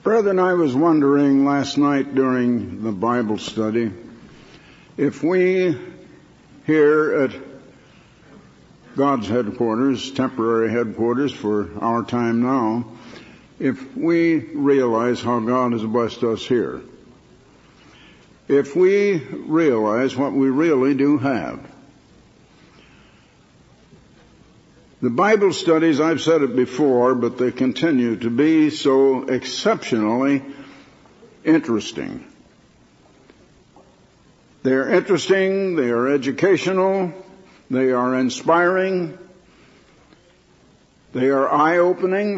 Brethren, I was wondering last night during the Bible study if we here at God's headquarters, temporary headquarters for our time now, if we realize how God has blessed us here, if we realize what we really do have. The Bible studies, I've said it before, but they continue to be so exceptionally interesting. They're interesting, they are educational, they are inspiring, they are eye-opening,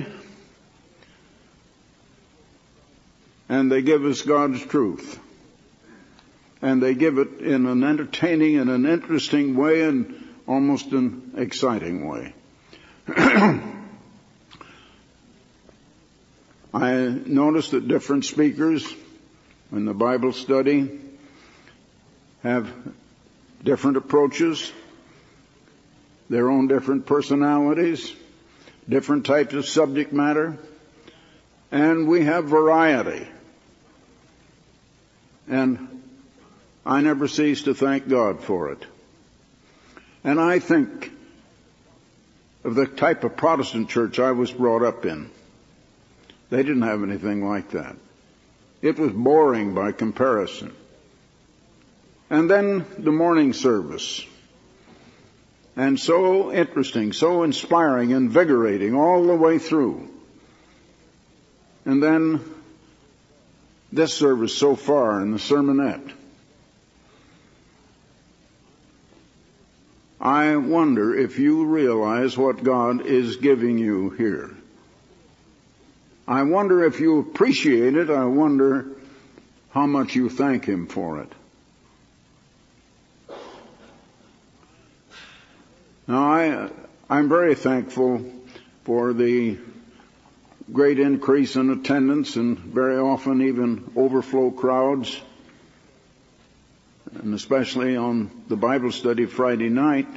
and they give us God's truth. And they give it in an entertaining and an interesting way and almost an exciting way. I noticed that different speakers in the Bible study have different approaches, their own different personalities, different types of subject matter, and we have variety. And I never cease to thank God for it. And I think of the type of Protestant church I was brought up in. They didn't have anything like that. It was boring by comparison. And then the morning service. And so interesting, so inspiring, invigorating all the way through. And then this service so far in the sermonette. I wonder if you realize what God is giving you here. I wonder if you appreciate it. I wonder how much you thank Him for it. Now, I'm very thankful for the great increase in attendance and very often even overflow crowds, and especially on the Bible study Friday night,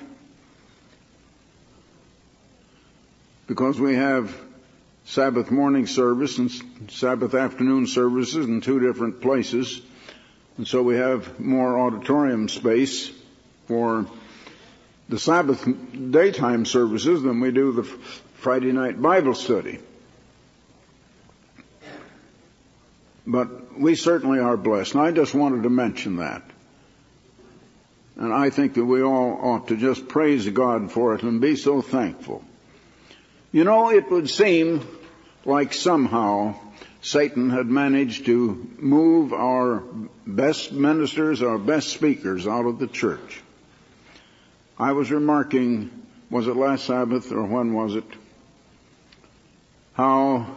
because we have Sabbath morning service and Sabbath afternoon services in two different places, and so we have more auditorium space for the Sabbath daytime services than we do the Friday night Bible study. But we certainly are blessed, and I just wanted to mention that. And I think that we all ought to just praise God for it and be so thankful. You know, it would seem like somehow Satan had managed to move our best ministers, our best speakers out of the church. I was remarking, was it last Sabbath or when was it, how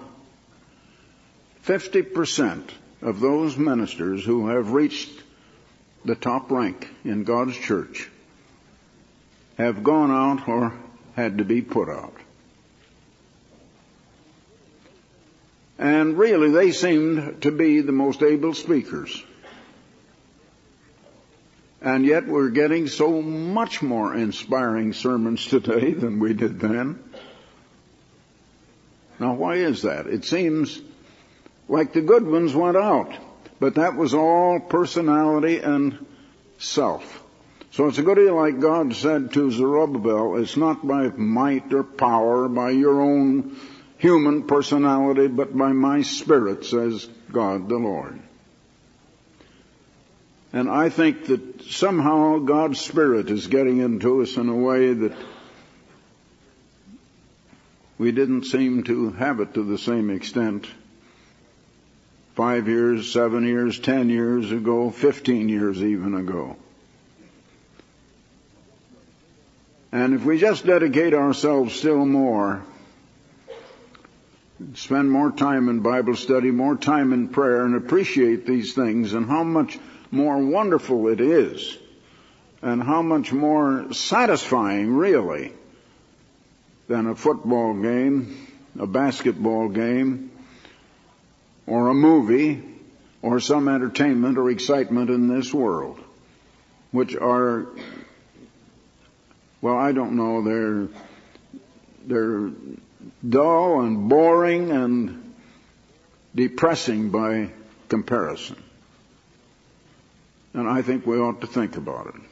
50% of those ministers who have reached the top rank in God's church have gone out or had to be put out. And really, they seemed to be the most able speakers. And yet we're getting so much more inspiring sermons today than we did then. Now, why is that? It seems like the good ones went out, but that was all personality and self. So it's a good deal like God said to Zerubbabel, it's not by might or power, by your own human personality, but by my Spirit, says God the Lord. And I think that somehow God's Spirit is getting into us in a way that we didn't seem to have it to the same extent 5 years, 7 years, 10 years ago, 15 years even ago. And if we just dedicate ourselves still more, spend more time in Bible study, more time in prayer, and appreciate these things and how much more wonderful it is, and how much more satisfying, really, than a football game, a basketball game, or a movie, or some entertainment or excitement in this world, which are, well, I don't know, they're dull and boring and depressing by comparison. And I think we ought to think about it.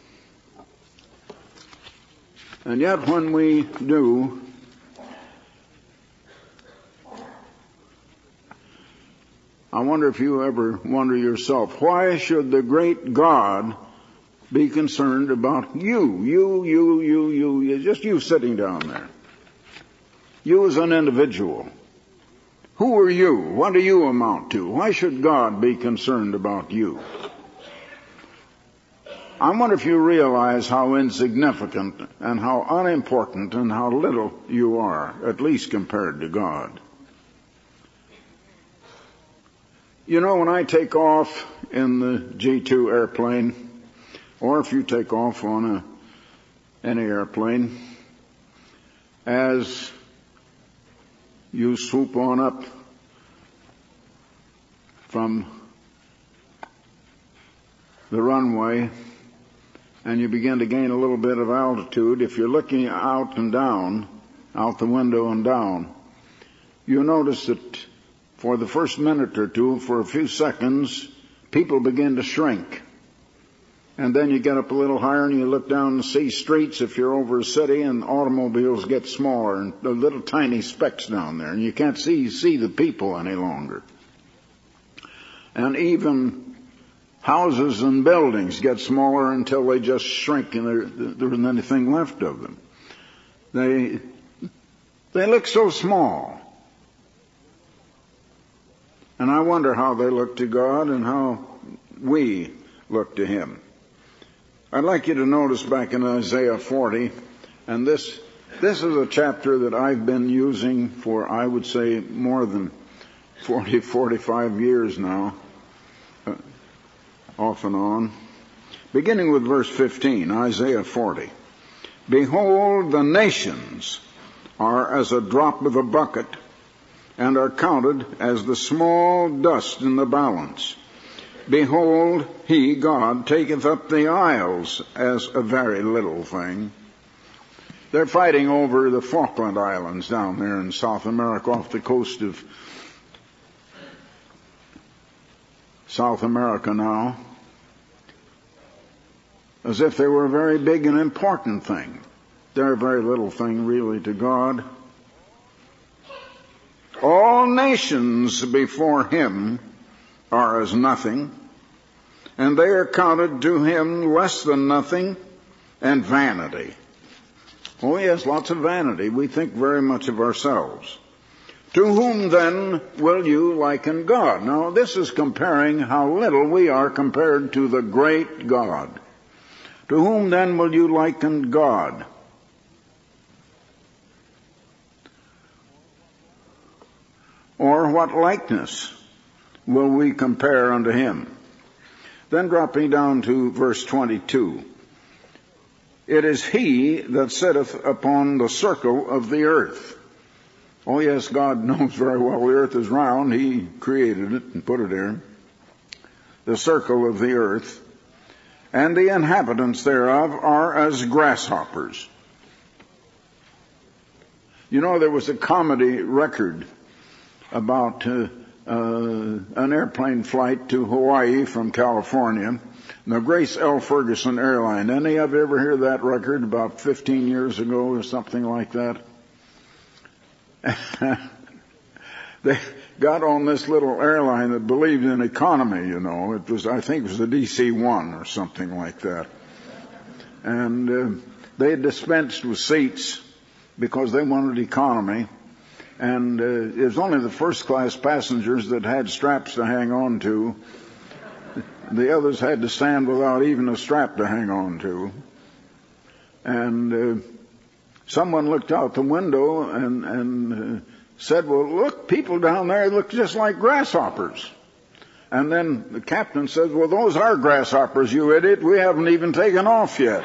And yet when we do, I wonder if you ever wonder yourself, why should the great God be concerned about you, just you sitting down there? You as an individual. Who are you? What do you amount to? Why should God be concerned about you? I wonder if you realize how insignificant and how unimportant and how little you are, at least compared to God. You know, when I take off in the G2 airplane, or if you take off on any airplane, as you swoop on up from the runway and you begin to gain a little bit of altitude, if you're looking out and down, out the window and down, you notice that for the first minute or two, for a few seconds, people begin to shrink. And then you get up a little higher and you look down and see streets if you're over a city, and automobiles get smaller and the little tiny specks down there, and you can't see the people any longer. And even houses and buildings get smaller until they just shrink and there isn't anything left of them. They look so small. And I wonder how they look to God and how we look to Him. I'd like you to notice back in Isaiah 40, and this is a chapter that I've been using for, I would say, more than 45 years now, off and on. Beginning with verse 15, Isaiah 40. Behold, the nations are as a drop of a bucket, and are counted as the small dust in the balance. Behold, He, God, taketh up the isles as a very little thing. They're fighting over the Falkland Islands down there in South America, off the coast of South America now, as if they were a very big and important thing. They're a very little thing, really, to God. All nations before Him are as nothing, and they are counted to Him less than nothing and vanity. Oh yes, lots of vanity. We think very much of ourselves. To whom then will you liken God? Now this is comparing how little we are compared to the great God. To whom then will you liken God? Or what likeness will we compare unto Him? Then dropping down to verse 22. It is He that sitteth upon the circle of the earth. Oh yes, God knows very well the earth is round. He created it and put it there. The circle of the earth. And the inhabitants thereof are as grasshoppers. You know, there was a comedy record about an airplane flight to Hawaii from California, the Grace L. Ferguson airline. Any of you ever hear that record about 15 years ago or something like that? They got on this little airline that believed in economy, you know. It was, I think it was the DC-1 or something like that. And they dispensed with seats because they wanted economy. And it was only the first-class passengers that had straps to hang on to. The others had to stand without even a strap to hang on to. And someone looked out the window and said, well, look, people down there look just like grasshoppers. And then the captain says, well, those are grasshoppers, you idiot. We haven't even taken off yet.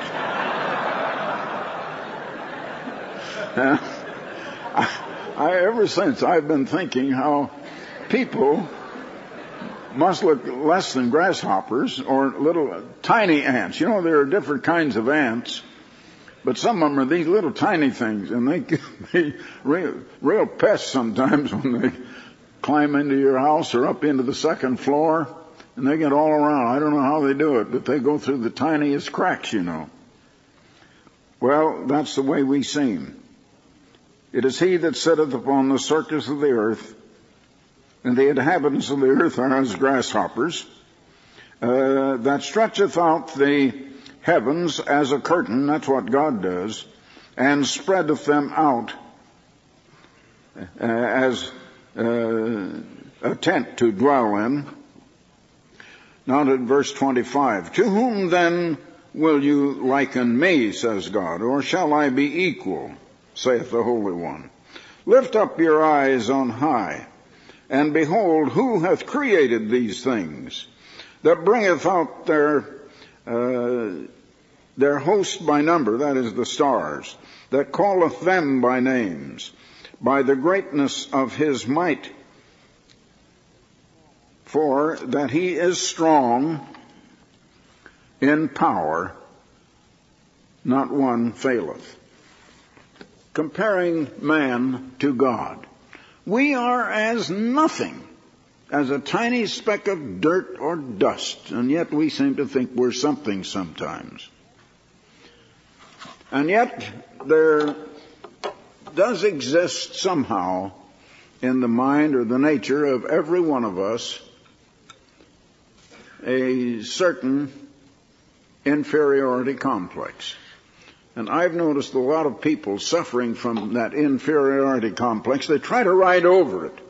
Ever since I've been thinking how people must look less than grasshoppers or little tiny ants. You know, there are different kinds of ants, but some of them are these little tiny things, and they can be real pests sometimes when they climb into your house or up into the second floor, and they get all around. I don't know how they do it, but they go through the tiniest cracks, you know. Well, that's the way we seem. It is he that sitteth upon the circus of the earth, and the inhabitants of the earth are as grasshoppers, that stretcheth out the heavens as a curtain, that's what God does, and spreadeth them out as a tent to dwell in. Now to verse 25. To whom then will you liken me, says God, or shall I be equal, saith the Holy One? Lift up your eyes on high, and behold, who hath created these things, that bringeth out their host by number, that is the stars, that calleth them by names, by the greatness of his might, for that he is strong in power, not one faileth. Comparing man to God, we are as nothing, as a tiny speck of dirt or dust, and yet we seem to think we're something sometimes. And yet there does exist somehow in the mind or the nature of every one of us a certain inferiority complex. And I've noticed a lot of people suffering from that inferiority complex. They try to ride over it.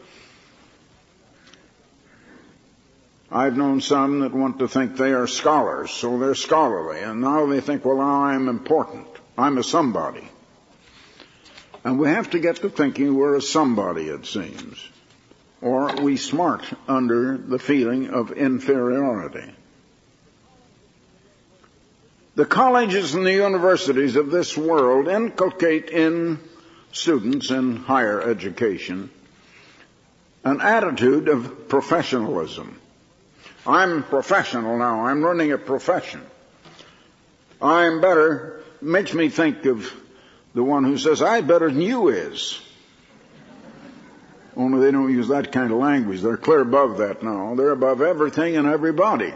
I've known some that want to think they are scholars, so they're scholarly, and now they think, well, I'm important. I'm a somebody. And we have to get to thinking we're a somebody, it seems. Or we smart under the feeling of inferiority. The colleges and the universities of this world inculcate in students in higher education an attitude of professionalism. I'm professional now. I'm running a profession. I'm better. Makes me think of the one who says, I'm better than you is. Only they don't use that kind of language. They're clear above that now. They're above everything and everybody.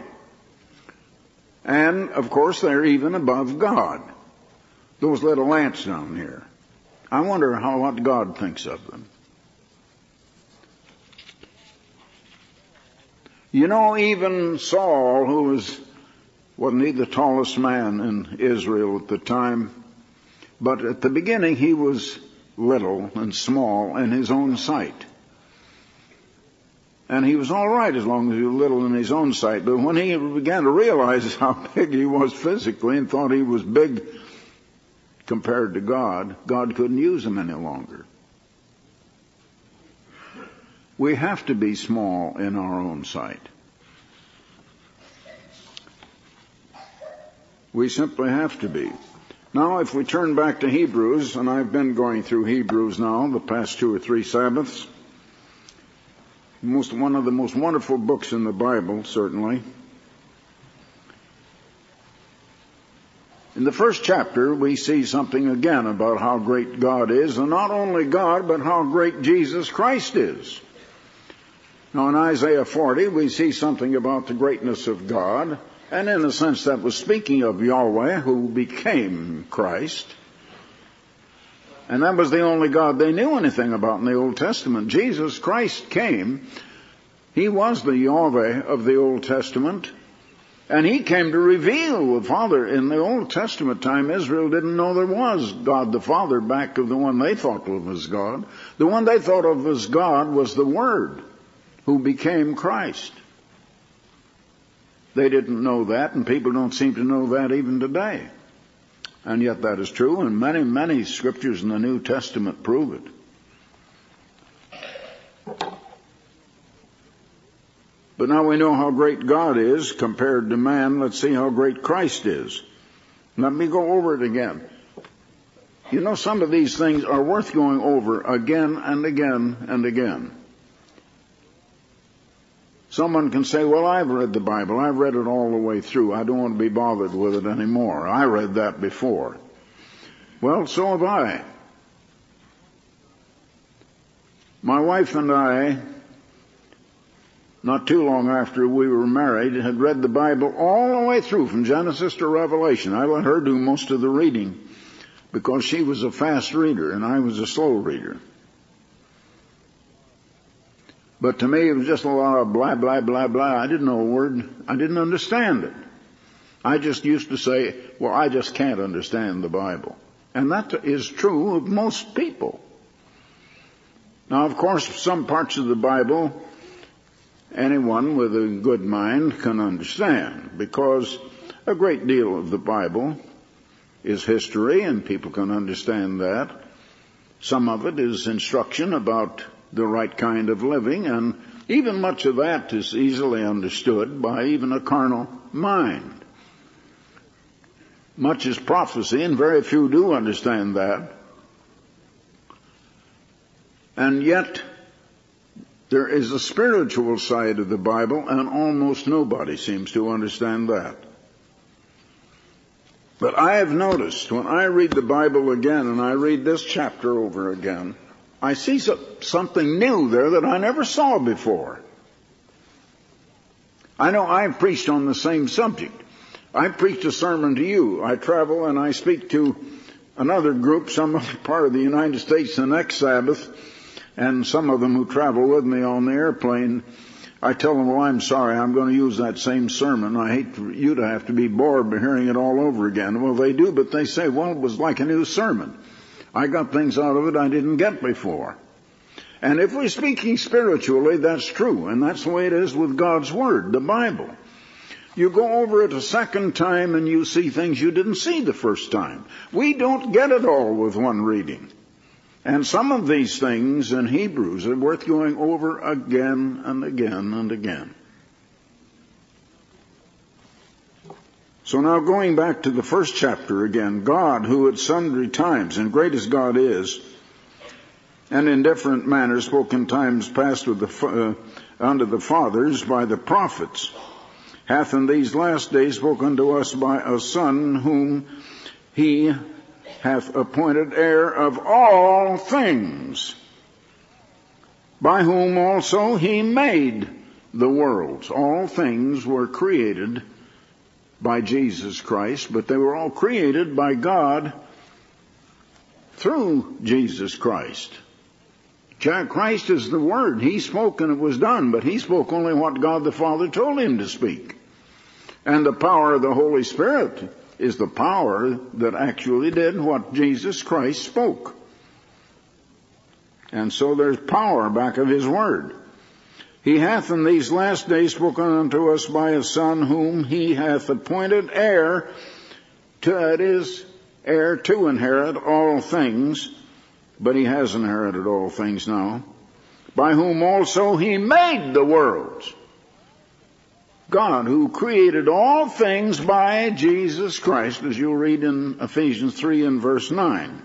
And, of course, they're even above God. Those little ants down here. I wonder what God thinks of them. You know, even Saul, who wasn't he the tallest man in Israel at the time? But at the beginning he was little and small in his own sight. And he was all right as long as he was little in his own sight. But when he began to realize how big he was physically and thought he was big compared to God, God couldn't use him any longer. We have to be small in our own sight. We simply have to be. Now, if we turn back to Hebrews, and I've been going through Hebrews now the past 2 or 3 Sabbaths, one of the most wonderful books in the Bible, certainly. In the first chapter, we see something again about how great God is, and not only God, but how great Jesus Christ is. Now, in Isaiah 40, we see something about the greatness of God, and in a sense that was speaking of Yahweh, who became Christ. And that was the only God they knew anything about in the Old Testament. Jesus Christ came. He was the Yahweh of the Old Testament. And he came to reveal the Father. In the Old Testament time, Israel didn't know there was God the Father back of the one they thought of as God. The one they thought of as God was the Word, who became Christ. They didn't know that, and people don't seem to know that even today. And yet that is true, and many, many scriptures in the New Testament prove it. But now we know how great God is compared to man. Let's see how great Christ is. Let me go over it again. You know, some of these things are worth going over again and again and again. Someone can say, well, I've read the Bible. I've read it all the way through. I don't want to be bothered with it anymore. I read that before. Well, so have I. My wife and I not too long after we were married, had read the Bible all the way through from Genesis to Revelation. I let her do most of the reading because she was a fast reader and I was a slow reader. But to me it was just a lot of blah, blah, blah, blah. I didn't know a word. I didn't understand it. I just used to say, well, I just can't understand the Bible. And that is true of most people. Now, of course, some parts of the Bible anyone with a good mind can understand, because a great deal of the Bible is history and people can understand that. Some of it is instruction about the right kind of living, and even much of that is easily understood by even a carnal mind. Much is prophecy, and very few do understand that. And yet, there is a spiritual side of the Bible, and almost nobody seems to understand that. But I have noticed, when I read the Bible again, and I read this chapter over again, I see something new there that I never saw before. I know I've preached on the same subject. I preached a sermon to you. I travel and I speak to another group, some part of the United States, the next Sabbath, and some of them who travel with me on the airplane, I tell them, well, I'm sorry, I'm going to use that same sermon. I hate for you to have to be bored by hearing it all over again. Well, they do, but they say, well, it was like a new sermon. I got things out of it I didn't get before. And if we're speaking spiritually, that's true, and that's the way it is with God's Word, the Bible. You go over it a second time and you see things you didn't see the first time. We don't get it all with one reading. And some of these things in Hebrews are worth going over again and again and again. So now going back to the first chapter again, God, who at sundry times, and great as God is, and in different manners spoke in times past unto the fathers by the prophets, hath in these last days spoken unto us by a Son, whom he hath appointed heir of all things, by whom also he made the worlds. All things were created by Jesus Christ, but they were all created by God through Jesus Christ. Christ is the Word. He spoke and it was done, but he spoke only what God the Father told him to speak. And the power of the Holy Spirit is the power that actually did what Jesus Christ spoke. And so there's power back of his Word. He hath in these last days spoken unto us by his Son, whom he hath appointed heir to inherit all things, but he has inherited all things now, by whom also he made the worlds. God, who created all things by Jesus Christ, as you'll read in Ephesians 3 and verse 9,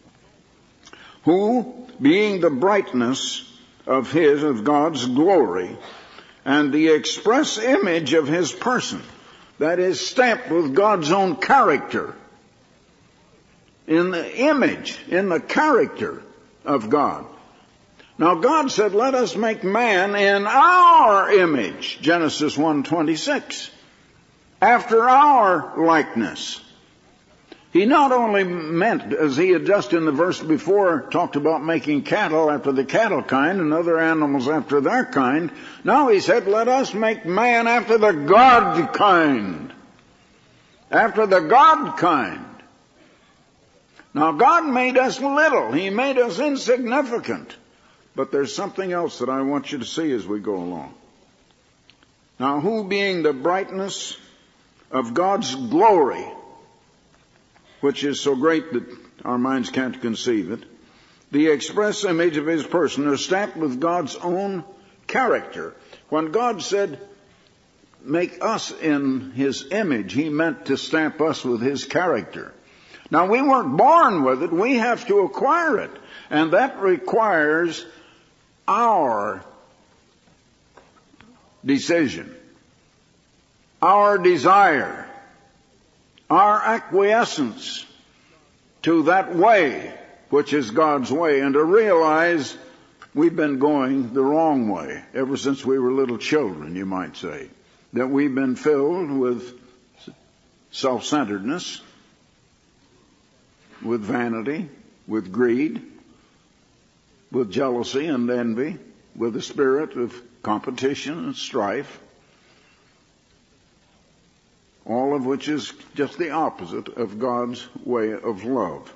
who, being the brightness of God's glory, and the express image of his person, that is stamped with God's own character, in the image, in the character of God. Now God said, let us make man in our image, Genesis 1:26, after our likeness. He not only meant, as he had just in the verse before talked about making cattle after the cattle kind and other animals after their kind, now he said, let us make man after the God kind. After the God kind. Now God made us little. He made us insignificant. But there's something else that I want you to see as we go along. Now, who being the brightness of God's glory, which is so great that our minds can't conceive it, the express image of his person, are stamped with God's own character. When God said, make us in his image, he meant to stamp us with his character. Now, we weren't born with it. We have to acquire it. And that requires our decision, our desire, our acquiescence to that way, which is God's way, and to realize we've been going the wrong way ever since we were little children, you might say. That we've been filled with self-centeredness, with vanity, with greed, with jealousy and envy, with a spirit of competition and strife, all of which is just the opposite of God's way of love.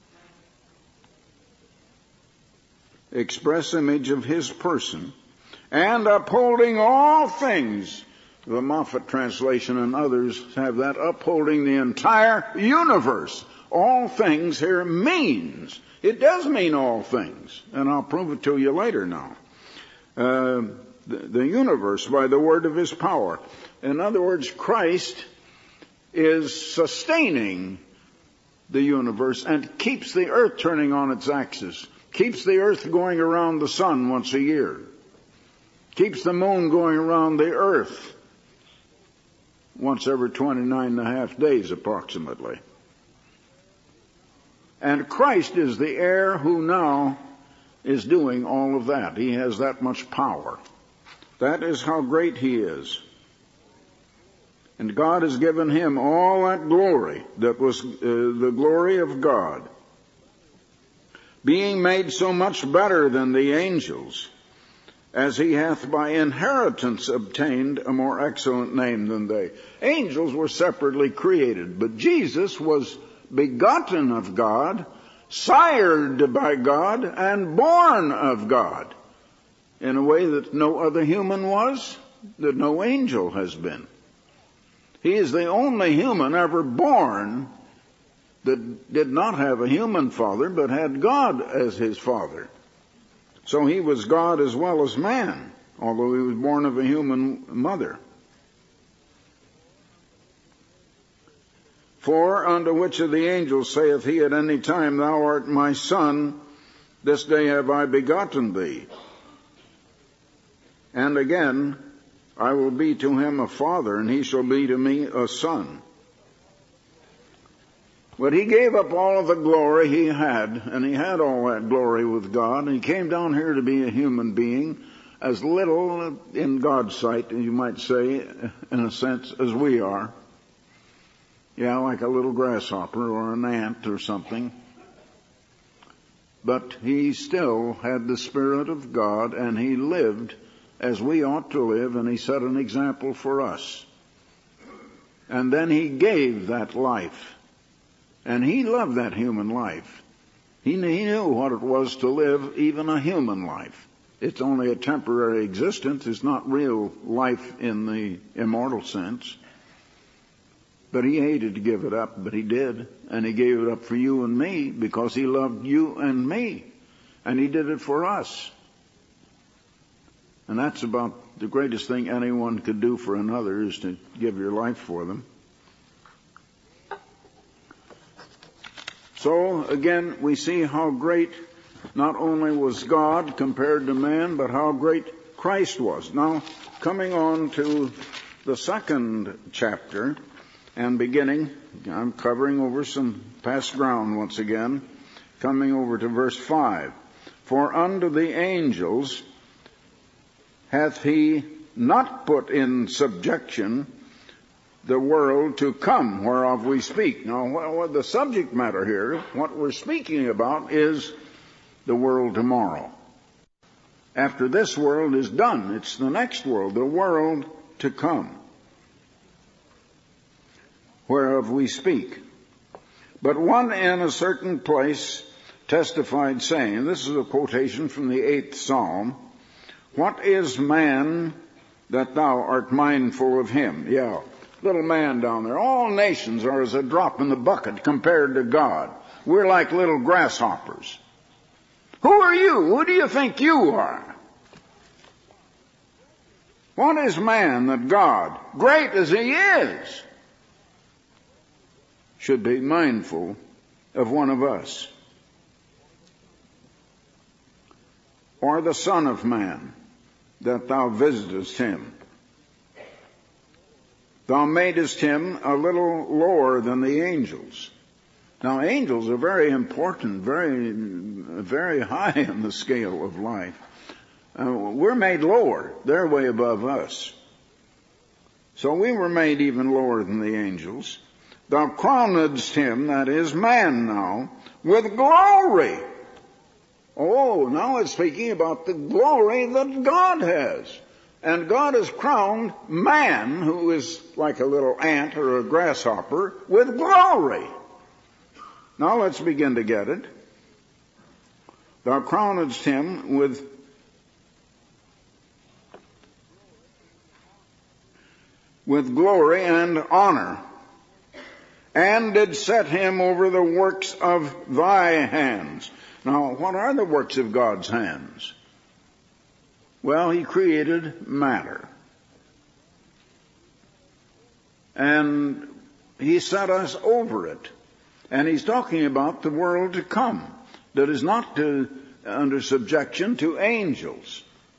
Express image of His person, and upholding all things. The Moffat translation and others have that, upholding the entire universe. All things here means, it does mean all things, and I'll prove it to you later now. The universe by the word of His power. In other words, Christ is sustaining the universe and keeps the earth turning on its axis, keeps the earth going around the sun once a year, keeps the moon going around the earth once every 29 and a half days approximately. And Christ is the heir who now is doing all of that. He has that much power. That is how great He is. And God has given Him all that glory that was the glory of God, being made so much better than the angels, as He hath by inheritance obtained a more excellent name than they. Angels were separately created, but Jesus was begotten of God, sired by God, and born of God, in a way that no other human was, that no angel has been. He is the only human ever born that did not have a human father, but had God as his father. So He was God as well as man, although He was born of a human mother. For unto which of the angels saith He at any time, Thou art my Son, this day have I begotten thee? And again, I will be to him a father, and he shall be to me a son. But He gave up all of the glory He had, and He had all that glory with God, and He came down here to be a human being, as little in God's sight, you might say, in a sense, as we are. Yeah, like a little grasshopper or an ant or something. But He still had the Spirit of God, and He lived as we ought to live, and He set an example for us. And then He gave that life. And He loved that human life. He knew what it was to live even a human life. It's only a temporary existence. It's not real life in the immortal sense. But He hated to give it up, but He did. And He gave it up for you and me because He loved you and me. And He did it for us. And that's about the greatest thing anyone could do for another, is to give your life for them. So, again, we see how great not only was God compared to man, but how great Christ was. Now, coming on to the second chapter and beginning, I'm covering over some past ground once again, coming over to verse 5. For unto the angels hath He not put in subjection the world to come, whereof we speak. Now, the subject matter here, what we're speaking about, is the world tomorrow. After this world is done, it's the next world, the world to come, whereof we speak. But one in a certain place testified, saying, this is a quotation from the 8th Psalm, What is man that thou art mindful of him? Yeah, little man down there. All nations are as a drop in the bucket compared to God. We're like little grasshoppers. Who are you? Who do you think you are? What is man that God, great as He is, should be mindful of one of us? Or the Son of Man, that thou visitest him? Thou madest him a little lower than the angels. Now, angels are very important, very, very high in the scale of life. We're made lower. They're way above us. So we were made even lower than the angels. Thou crownedst him, that is man now, with glory. Oh, now it's speaking about the glory that God has. And God has crowned man, who is like a little ant or a grasshopper, with glory. Now let's begin to get it. Thou crownedst him with glory and honor, and did set him over the works of thy hands. Now, what are the works of God's hands? Well, he created matter. And he set us over it. And he's talking about the world to come, that is not under subjection to angels.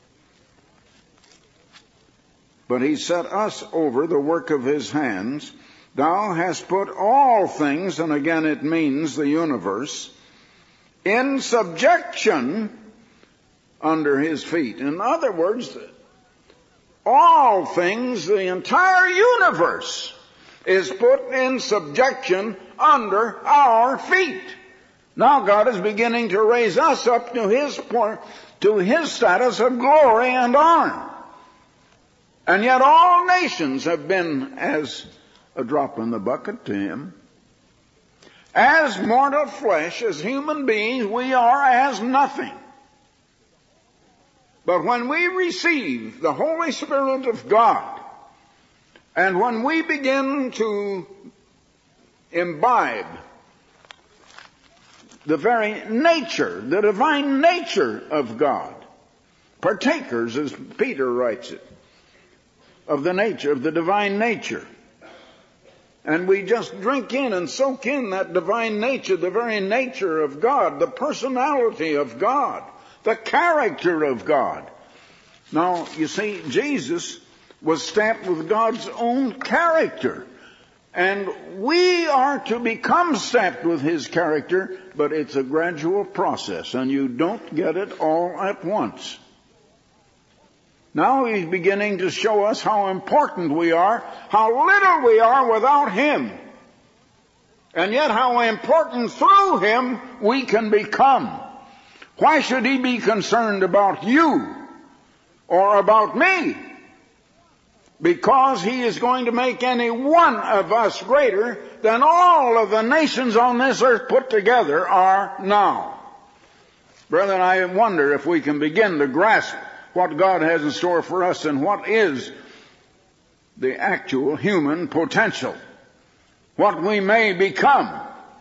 But he set us over the work of his hands. Thou hast put all things, and again it means the universe, in subjection under his feet. In other words, all things, the entire universe, is put in subjection under our feet. Now God is beginning to raise us up to his status of glory and honor. And yet all nations have been as a drop in the bucket to him. As mortal flesh, as human beings, we are as nothing. But when we receive the Holy Spirit of God, and when we begin to imbibe the very nature, the divine nature of God, partakers, as Peter writes it, of the nature, of the divine nature. And we just drink in and soak in that divine nature, the very nature of God, the personality of God, the character of God. Now, you see, Jesus was stamped with God's own character. And we are to become stamped with his character, but it's a gradual process, and you don't get it all at once. Now he's beginning to show us how important we are, how little we are without him, and yet how important through him we can become. Why should he be concerned about you or about me? Because he is going to make any one of us greater than all of the nations on this earth put together are now. Brethren, I wonder if we can begin to grasp what God has in store for us and what is the actual human potential, what we may become.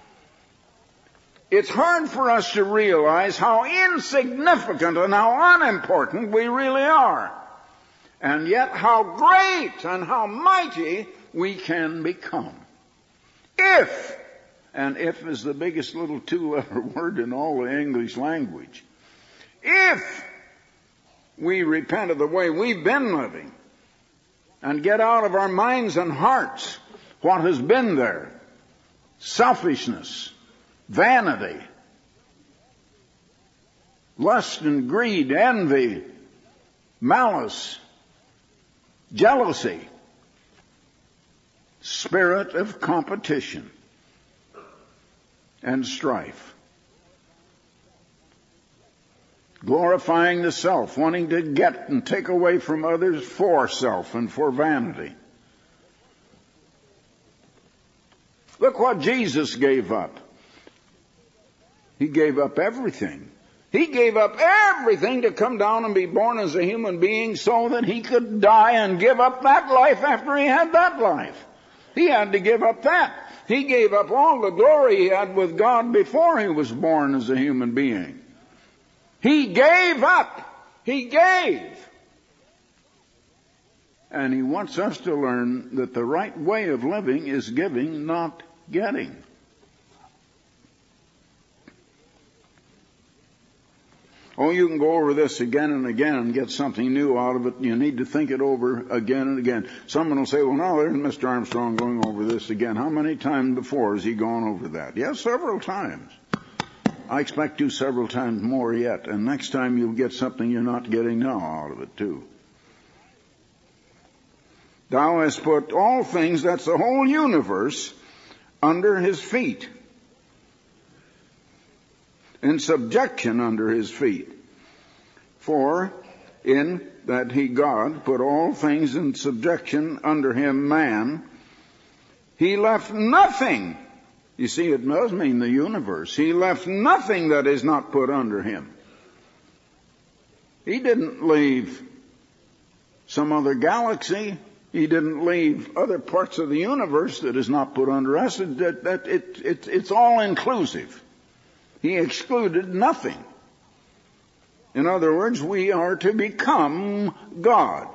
It's hard for us to realize how insignificant and how unimportant we really are, and yet how great and how mighty we can become. If, and if is the biggest little two-letter word in all the English language, if we repent of the way we've been living and get out of our minds and hearts what has been there, selfishness, vanity, lust and greed, envy, malice, jealousy, spirit of competition and strife, glorifying the self, wanting to get and take away from others for self and for vanity. Look what Jesus gave up. He gave up everything. He gave up everything to come down and be born as a human being so that he could die and give up that life after he had that life. He had to give up that. He gave up all the glory he had with God before he was born as a human being. He gave up. He gave. And he wants us to learn that the right way of living is giving, not getting. Oh, you can go over this again and again and get something new out of it. You need to think it over again and again. Someone will say, well, now there's Mr. Armstrong going over this again. How many times before has he gone over that? Yes, several times. I expect to several times more yet, and next time you'll get something you're not getting now out of it too. Thou hast put all things, that's the whole universe, under his feet. In subjection under his feet. For in that he, God, put all things in subjection under him, man, he left nothing. You see, it does mean the universe. He left nothing that is not put under him. He didn't leave some other galaxy. He didn't leave other parts of the universe that is not put under us. It's all inclusive. He excluded nothing. In other words, we are to become God.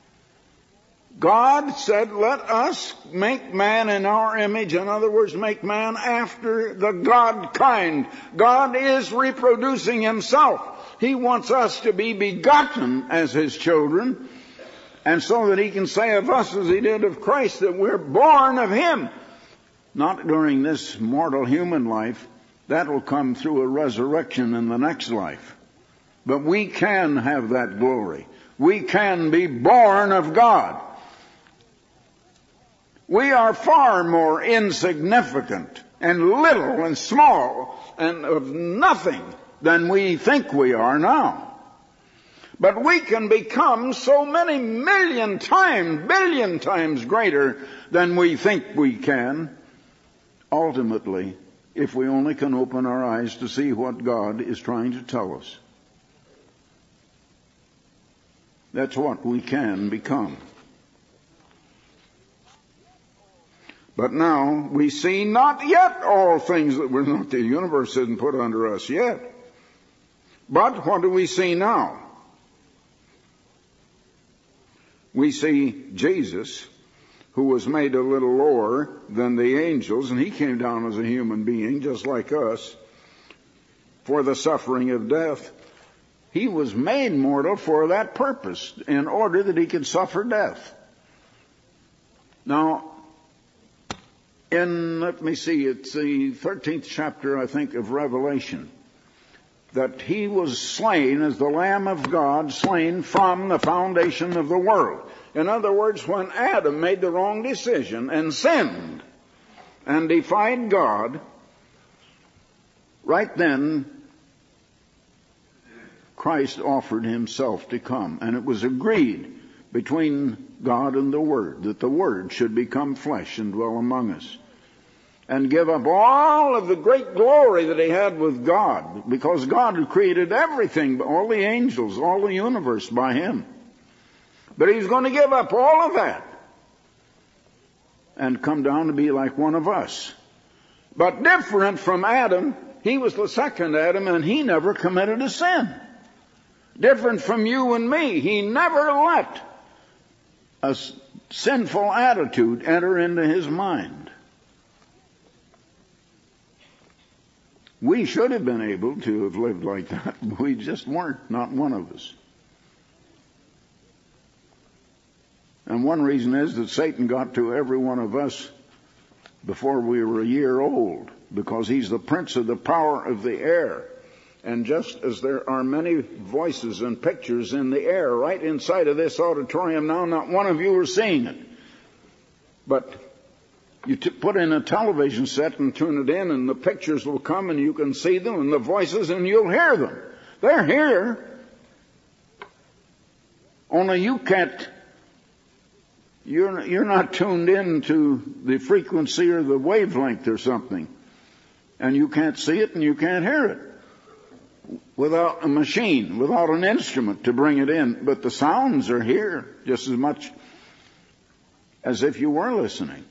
God said, let us make man in our image. In other words, make man after the God kind. God is reproducing himself. He wants us to be begotten as his children, and so that he can say of us as he did of Christ that we're born of him. Not during this mortal human life. That will come through a resurrection in the next life. But we can have that glory. We can be born of God. We are far more insignificant and little and small and of nothing than we think we are now. But we can become so many billion times greater than we think we can, ultimately, if we only can open our eyes to see what God is trying to tell us. That's what we can become. But now we see not yet all things that were not, the universe isn't put under us yet. But what do we see now? We see Jesus, who was made a little lower than the angels, and he came down as a human being, just like us, for the suffering of death. He was made mortal for that purpose, in order that he could suffer death. Now, let me see, it's the 13th chapter, I think, of Revelation, that he was slain as the Lamb of God, slain from the foundation of the world. In other words, when Adam made the wrong decision and sinned and defied God, right then Christ offered himself to come. And it was agreed between God and the Word that the Word should become flesh and dwell among us, and give up all of the great glory that he had with God, because God had created everything, all the angels, all the universe by him. But he's going to give up all of that and come down to be like one of us. But different from Adam, he was the second Adam, and he never committed a sin. Different from you and me, he never let a sinful attitude enter into his mind. We should have been able to have lived like that. We just weren't, not one of us. And one reason is that Satan got to every one of us before we were a year old, because he's the prince of the power of the air. And just as there are many voices and pictures in the air right inside of this auditorium now, not one of you are seeing it. But you put in a television set and tune it in, and the pictures will come and you can see them, and the voices, and you'll hear them. They're here. Only you can't, you're not tuned in to the frequency or the wavelength or something. And you can't see it and you can't hear it without a machine, without an instrument to bring it in. But the sounds are here just as much as if you were listening.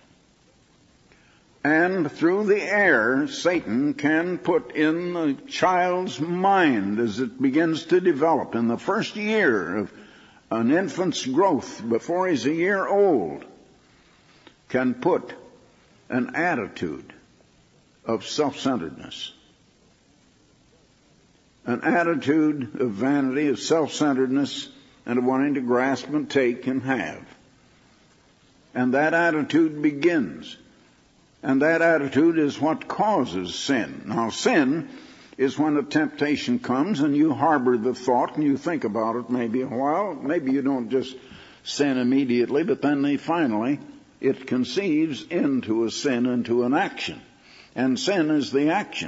And through the air, Satan can put in the child's mind as it begins to develop in the first year of an infant's growth, before he's a year old, can put an attitude of self-centeredness. An attitude of vanity, of self-centeredness, and of wanting to grasp and take and have. And that attitude begins. And that attitude is what causes sin. Now, sin is when a temptation comes and you harbor the thought and you think about it maybe a while. Maybe you don't just sin immediately, but then finally it conceives into a sin, into an action. And sin is the action.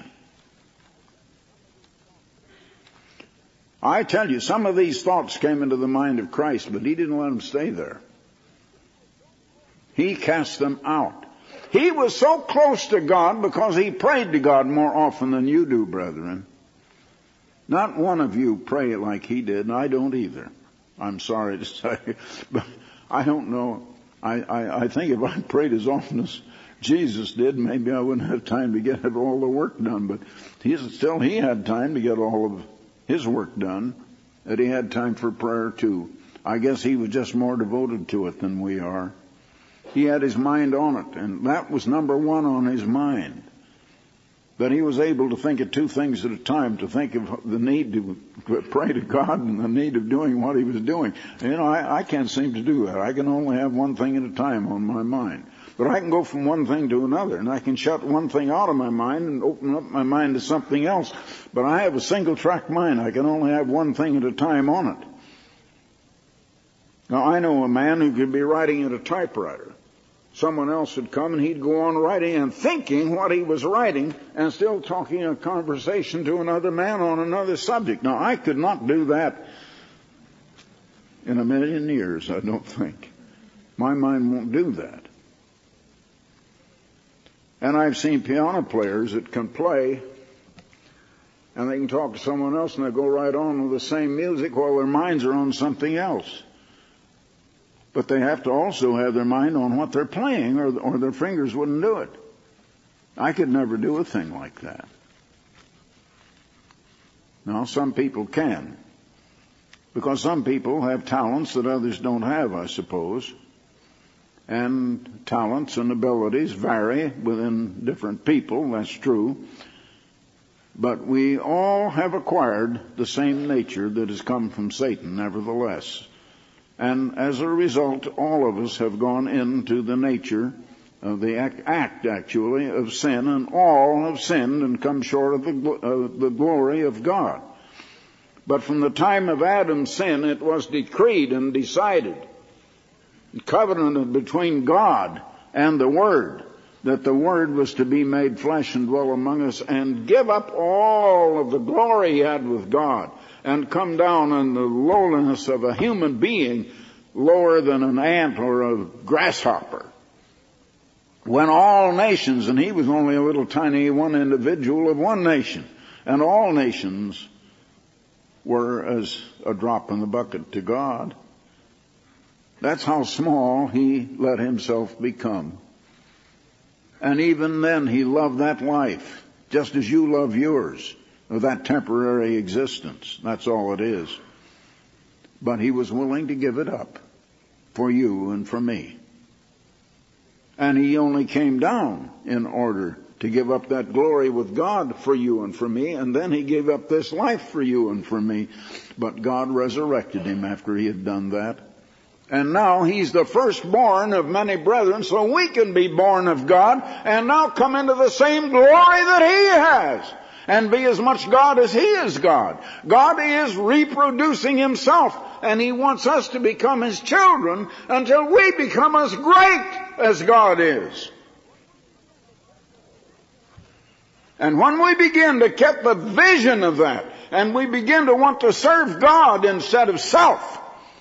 I tell you, some of these thoughts came into the mind of Christ, but he didn't let them stay there. He cast them out. He was so close to God because he prayed to God more often than you do, brethren. Not one of you pray like he did, and I don't either. I'm sorry to say, but I don't know. I think if I prayed as often as Jesus did, maybe I wouldn't have time to get all the work done, but he had time to get all of his work done, that he had time for prayer too. I guess he was just more devoted to it than we are. He had his mind on it, and that was number one on his mind. That he was able to think of two things at a time, to think of the need to pray to God and the need of doing what he was doing. You know, I can't seem to do that. I can only have one thing at a time on my mind. But I can go from one thing to another, and I can shut one thing out of my mind and open up my mind to something else. But I have a single-track mind. I can only have one thing at a time on it. Now, I know a man who could be writing at a typewriter. Someone else would come and he'd go on writing and thinking what he was writing and still talking a conversation to another man on another subject. Now, I could not do that in a million years, I don't think. My mind won't do that. And I've seen piano players that can play and they can talk to someone else and they go right on with the same music while their minds are on something else. But they have to also have their mind on what they're playing or their fingers wouldn't do it. I could never do a thing like that. Now, some people can. Because some people have talents that others don't have, I suppose. And talents and abilities vary within different people, that's true. But we all have acquired the same nature that has come from Satan, nevertheless. And as a result, all of us have gone into the nature of the act, actually, of sin, and all have sinned and come short of the glory of God. But from the time of Adam's sin, it was decreed and decided, covenanted between God and the Word, that the Word was to be made flesh and dwell among us and give up all of the glory he had with God and come down in the lowliness of a human being, lower than an ant or a grasshopper. When all nations, and he was only a little tiny one individual of one nation, and all nations were as a drop in the bucket to God. That's how small he let himself become. And even then he loved that life, just as you love yours, of that temporary existence. That's all it is. But he was willing to give it up for you and for me. And he only came down in order to give up that glory with God for you and for me, and then he gave up this life for you and for me. But God resurrected him after he had done that. And now he's the firstborn of many brethren, so we can be born of God and now come into the same glory that he has and be as much God as he is God. God is reproducing himself, and he wants us to become his children until we become as great as God is. And when we begin to get the vision of that, and we begin to want to serve God instead of self,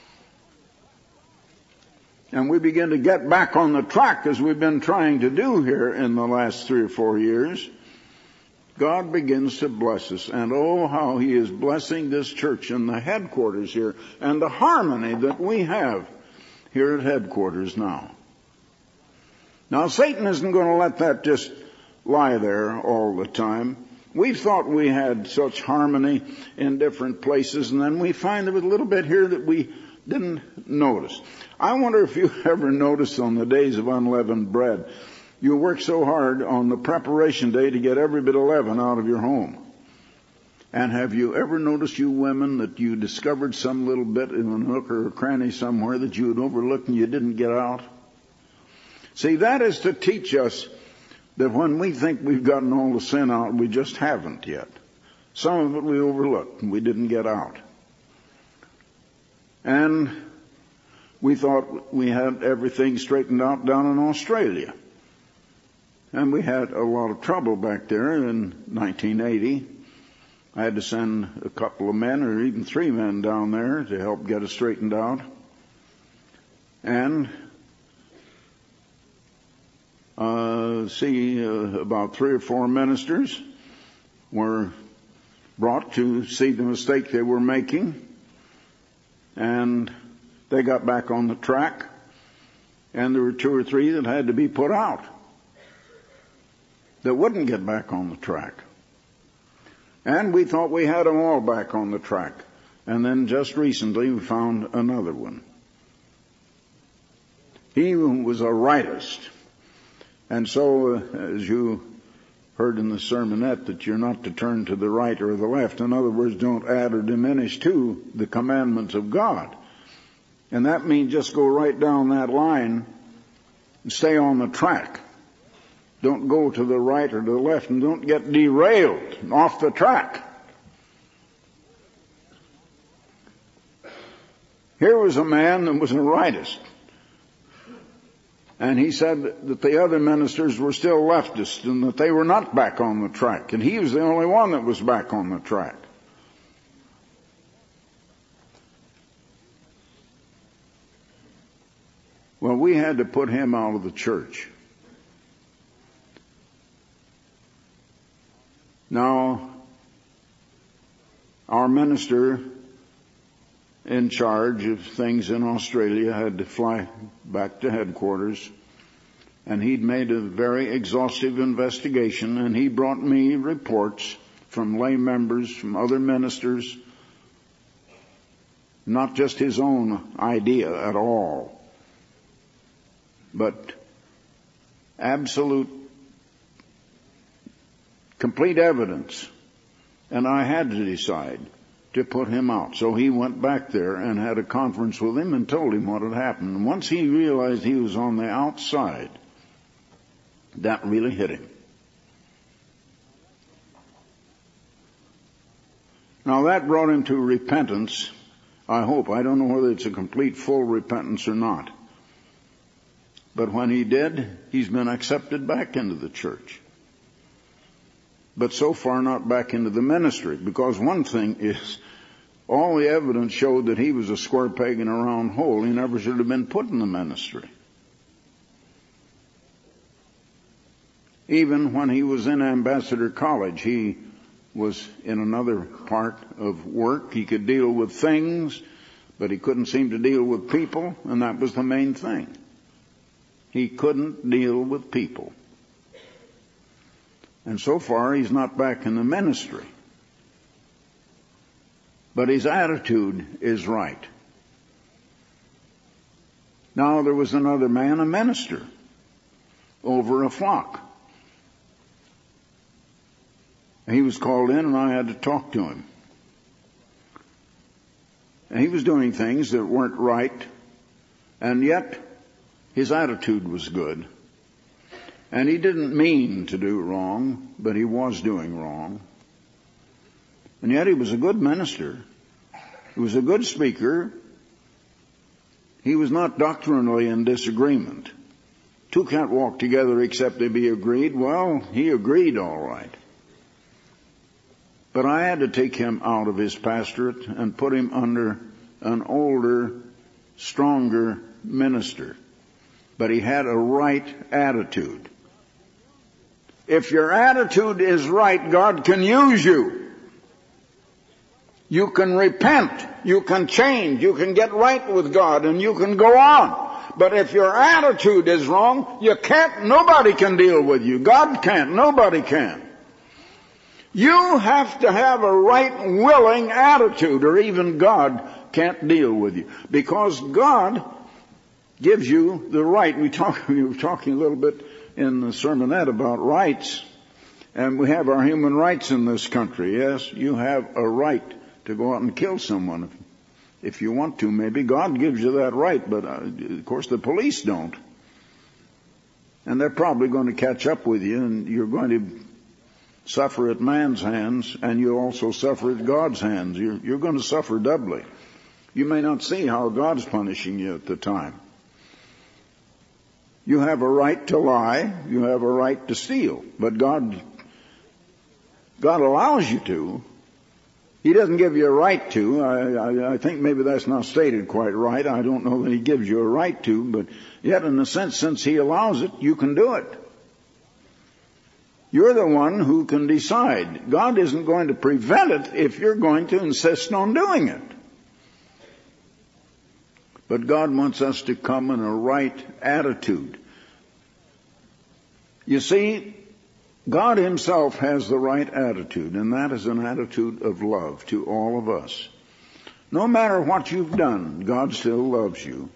and we begin to get back on the track as we've been trying to do here in the last 3 or 4 years, God begins to bless us. And oh, how he is blessing this church and the headquarters here and the harmony that we have here at headquarters now. Now, Satan isn't going to let that just lie there all the time. We thought we had such harmony in different places, and then we find there was a little bit here that we didn't notice. I wonder if you ever noticed on the days of unleavened bread, you work so hard on the preparation day to get every bit of leaven out of your home. And have you ever noticed, you women, that you discovered some little bit in a nook or a cranny somewhere that you had overlooked and you didn't get out? See, that is to teach us that when we think we've gotten all the sin out, we just haven't yet. Some of it we overlooked and we didn't get out. And we thought we had everything straightened out down in Australia. And we had a lot of trouble back there in 1980. I had to send a couple of men or even 3 men down there to help get it straightened out. And about 3 or 4 ministers were brought to see the mistake they were making. And they got back on the track. And there were 2 or 3 that had to be put out, that wouldn't get back on the track. And we thought we had them all back on the track. And then just recently we found another one. He was a rightist. And so, as you heard in the sermonette, that you're not to turn to the right or the left. In other words, don't add or diminish to the commandments of God. And that means just go right down that line and stay on the track. Don't go to the right or to the left, and don't get derailed off the track. Here was a man that was a rightist. And he said that the other ministers were still leftists and that they were not back on the track. And he was the only one that was back on the track. Well, we had to put him out of the church. Now, our minister in charge of things in Australia had to fly back to headquarters, and he'd made a very exhaustive investigation, and he brought me reports from lay members, from other ministers, not just his own idea at all, but absolute, complete evidence. And I had to decide to put him out. So he went back there and had a conference with him and told him what had happened. And once he realized he was on the outside, that really hit him. Now that brought him to repentance, I hope. I don't know whether it's a complete, full repentance or not. But when he did, he's been accepted back into the church. But so far not back into the ministry, because one thing is, all the evidence showed that he was a square peg in a round hole. He never should have been put in the ministry. Even when he was in Ambassador College, he was in another part of work. He could deal with things, but he couldn't seem to deal with people, and that was the main thing. He couldn't deal with people. And so far, he's not back in the ministry. But his attitude is right. Now, there was another man, a minister, over a flock. He was called in, and I had to talk to him. And he was doing things that weren't right, and yet his attitude was good. And he didn't mean to do wrong, but he was doing wrong. And yet he was a good minister. He was a good speaker. He was not doctrinally in disagreement. Two can't walk together except they be agreed. Well, he agreed all right. But I had to take him out of his pastorate and put him under an older, stronger minister. But he had a right attitude. If your attitude is right, God can use you. You can repent. You can change. You can get right with God, and you can go on. But if your attitude is wrong, you can't, nobody can deal with you. God can't. Nobody can. You have to have a right, willing attitude, or even God can't deal with you. Because God gives you the right. We were talking a little bit in the sermonette about rights, and we have our human rights in this country. Yes, you have a right to go out and kill someone if you want to. Maybe God gives you that right, but of course the police don't. And they're probably going to catch up with you, and you're going to suffer at man's hands, and you also suffer at God's hands. You're going to suffer doubly. You may not see how God's punishing you at the time. You have a right to lie. You have a right to steal. But God allows you to. He doesn't give you a right to. I think maybe that's not stated quite right. I don't know that He gives you a right to, but yet in a sense, since He allows it, you can do it. You're the one who can decide. God isn't going to prevent it if you're going to insist on doing it. But God wants us to come in a right attitude. You see, God Himself has the right attitude, and that is an attitude of love to all of us. No matter what you've done, God still loves you.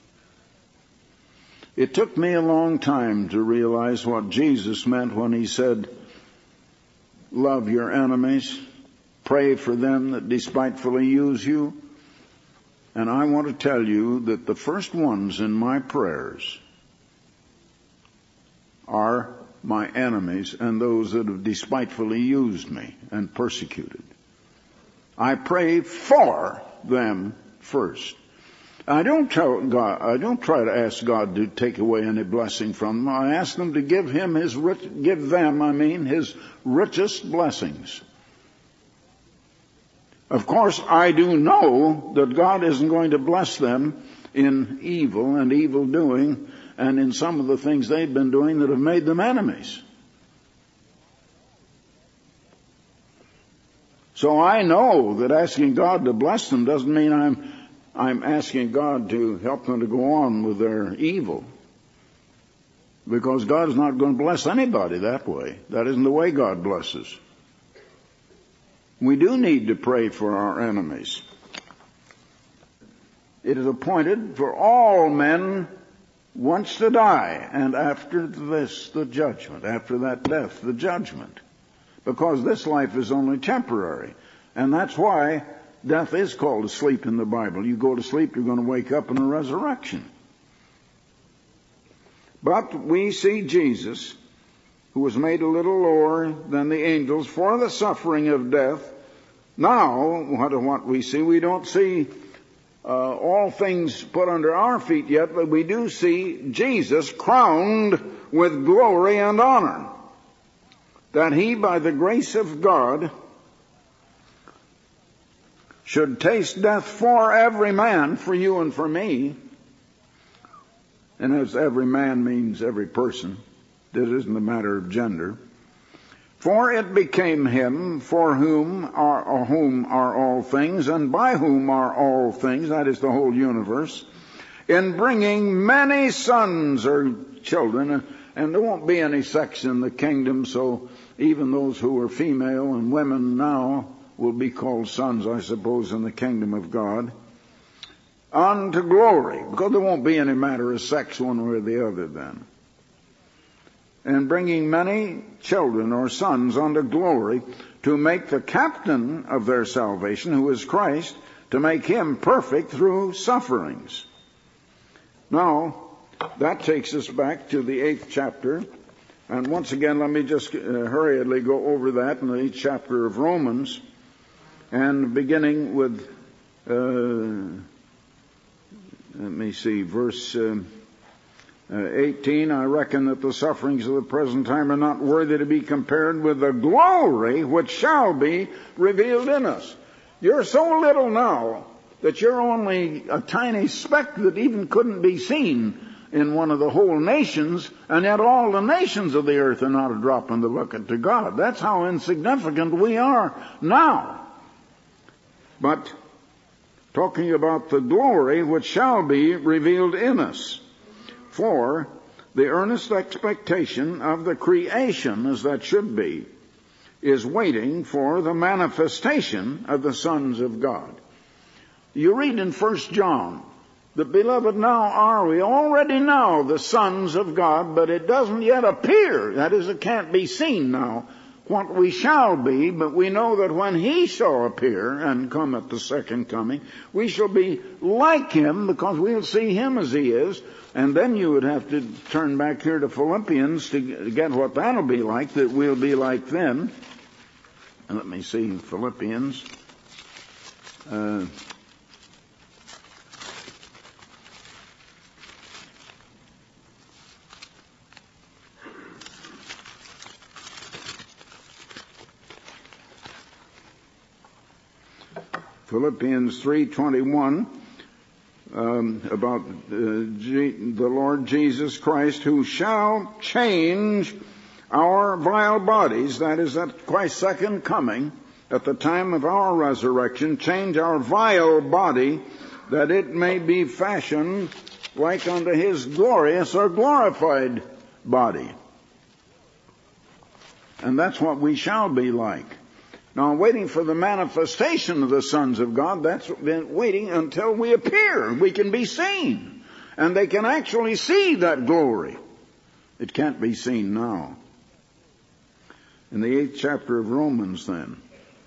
It took me a long time to realize what Jesus meant when He said, love your enemies, pray for them that despitefully use you. And I want to tell you that the first ones in my prayers are my enemies and those that have despitefully used me and persecuted. I pray for them first. I don't try to ask God to take away any blessing from them. I ask them to give His richest blessings. Of course, I do know that God isn't going to bless them in evil and evil doing and in some of the things they've been doing that have made them enemies. So I know that asking God to bless them doesn't mean I'm asking God to help them to go on with their evil. Because God is not going to bless anybody that way. That isn't the way God blesses. We do need to pray for our enemies. It is appointed for all men once to die, and after this, the judgment. After that death, the judgment. Because this life is only temporary. And that's why death is called a sleep in the Bible. You go to sleep, you're going to wake up in a resurrection. But we see Jesus, who was made a little lower than the angels for the suffering of death. Now, what we see, we don't see all things put under our feet yet, but we do see Jesus crowned with glory and honor, that He, by the grace of God, should taste death for every man, for you and for me. And as every man means every person, this isn't a matter of gender. For it became Him for whom are all things, and by whom are all things, that is the whole universe, in bringing many sons or children, and there won't be any sex in the kingdom, so even those who are female and women now will be called sons, I suppose, in the kingdom of God, unto glory, because there won't be any matter of sex one way or the other then. And bringing many children or sons unto glory, to make the captain of their salvation, who is Christ, to make Him perfect through sufferings. Now, that takes us back to the 8th chapter. And once again, let me just hurriedly go over that in the 8th chapter of Romans. And beginning with, verse 18, I reckon that the sufferings of the present time are not worthy to be compared with the glory which shall be revealed in us. You're so little now that you're only a tiny speck that even couldn't be seen in one of the whole nations, and yet all the nations of the earth are not a drop in the bucket to God. That's how insignificant we are now. But talking about the glory which shall be revealed in us. For the earnest expectation of the creation, as that should be, is waiting for the manifestation of the sons of God. You read in 1 John, the beloved, now are we already now the sons of God, but it doesn't yet appear, that is, it can't be seen now, what we shall be, but we know that when he shall appear and come at the second coming, we shall be like him, because we'll see him as he is. And then you would have to turn back here to Philippians to get what that'll be like, that we'll be like then. And let me see, Philippians. Philippians 3:21, about the Lord Jesus Christ, who shall change our vile bodies, that is, at Christ's second coming, at the time of our resurrection, change our vile body, that it may be fashioned like unto his glorious or glorified body. And that's what we shall be like. Now, waiting for the manifestation of the sons of God, that's been waiting until we appear. We can be seen. And they can actually see that glory. It can't be seen now. In the 8th chapter of Romans, then.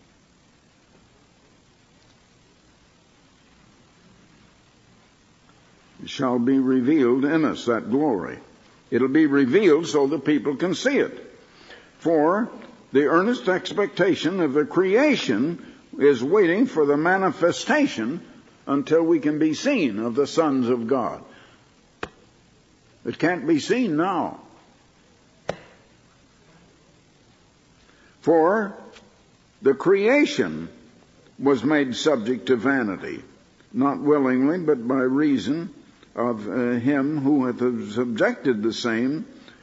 It shall be revealed in us, that glory. It'll be revealed so that people can see it. For the earnest expectation of the creation is waiting for the manifestation until we can be seen of the sons of God. It can't be seen now. For the creation was made subject to vanity, not willingly, but by reason of him who hath subjected the same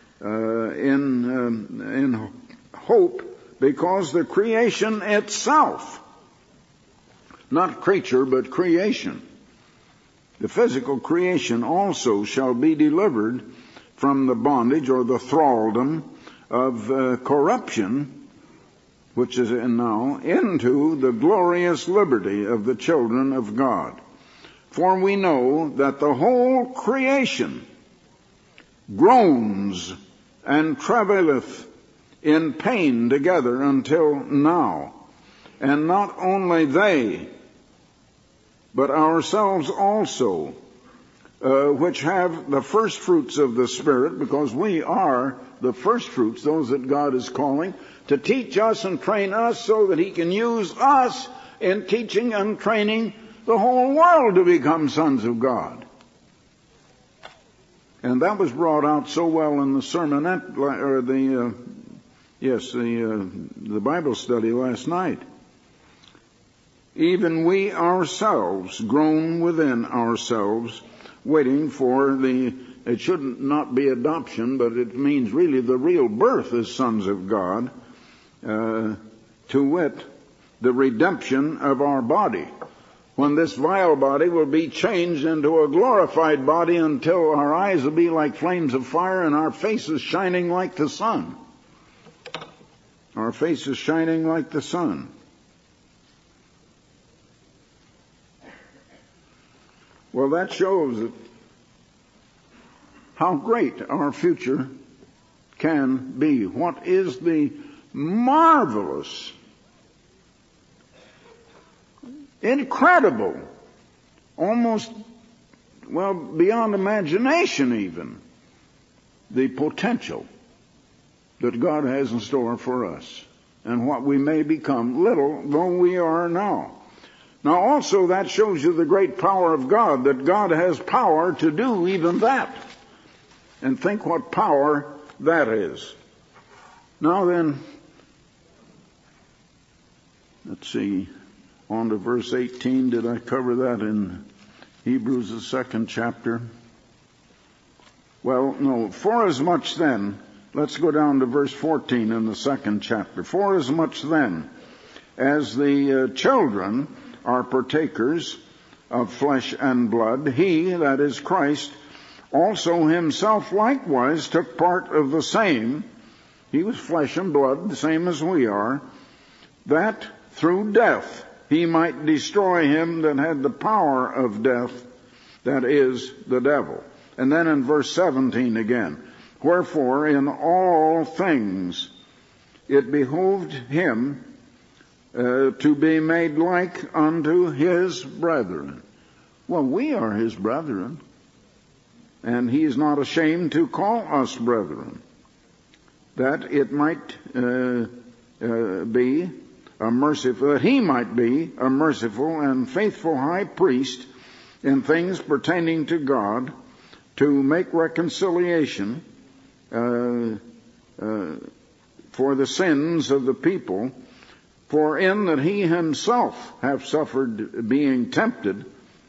in hope, because the creation itself, not creature, but creation, the physical creation also shall be delivered from the bondage or the thraldom of corruption, which is now, into the glorious liberty of the children of God. For we know that the whole creation groans and travaileth in pain together until now. And not only they, but ourselves also, which have the first fruits of the Spirit, because we are the first fruits, those that God is calling, to teach us and train us so that he can use us in teaching and training the whole world to become sons of God. And that was brought out so well in the sermonette, or the Bible study last night. Even we ourselves groan within ourselves, waiting for it should not be adoption, but it means really the real birth as sons of God, to wit, the redemption of our body. When this vile body will be changed into a glorified body until our eyes will be like flames of fire and our faces shining like the sun. Our faces shining like the sun. Well, that shows how great our future can be. What is the marvelous, incredible, almost, beyond imagination even, the potential that God has in store for us, and what we may become, little though we are now. Now also that shows you the great power of God, that God has power to do even that. And think what power that is. Now then, let's see, on to verse 18. Did I cover that in Hebrews, the 2nd chapter? Well, no. Forasmuch then, let's go down to verse 14 in the 2nd chapter. Forasmuch then, as the children are partakers of flesh and blood, he, that is Christ, also himself likewise took part of the same. He was flesh and blood, the same as we are, that through death he might destroy him that had the power of death, that is, the devil. And then in verse 17 again, wherefore in all things it behooved him to be made like unto his brethren. Well, we are his brethren, and he is not ashamed to call us brethren, that it might be a merciful, that he might be a merciful and faithful high priest in things pertaining to God, to make reconciliation for the sins of the people. For in that he himself hath suffered being tempted,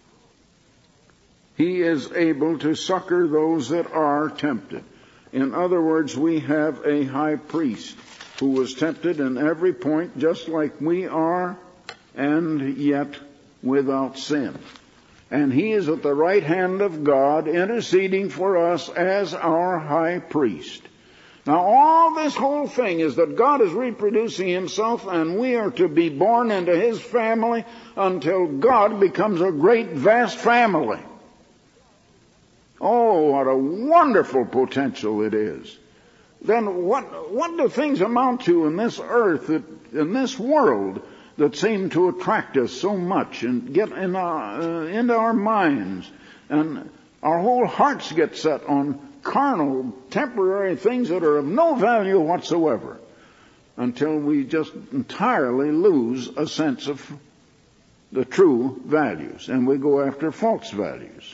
he is able to succor those that are tempted. In other words, we have a high priest who was tempted in every point just like we are, and yet without sin. And he is at the right hand of God, interceding for us as our high priest. Now all this whole thing is that God is reproducing himself, and we are to be born into his family until God becomes a great, vast family. Oh, what a wonderful potential it is. Then what do things amount to in this earth, in this world, that seem to attract us so much and get into our minds, and our whole hearts get set on carnal, temporary things that are of no value whatsoever, until we just entirely lose a sense of the true values, and we go after false values.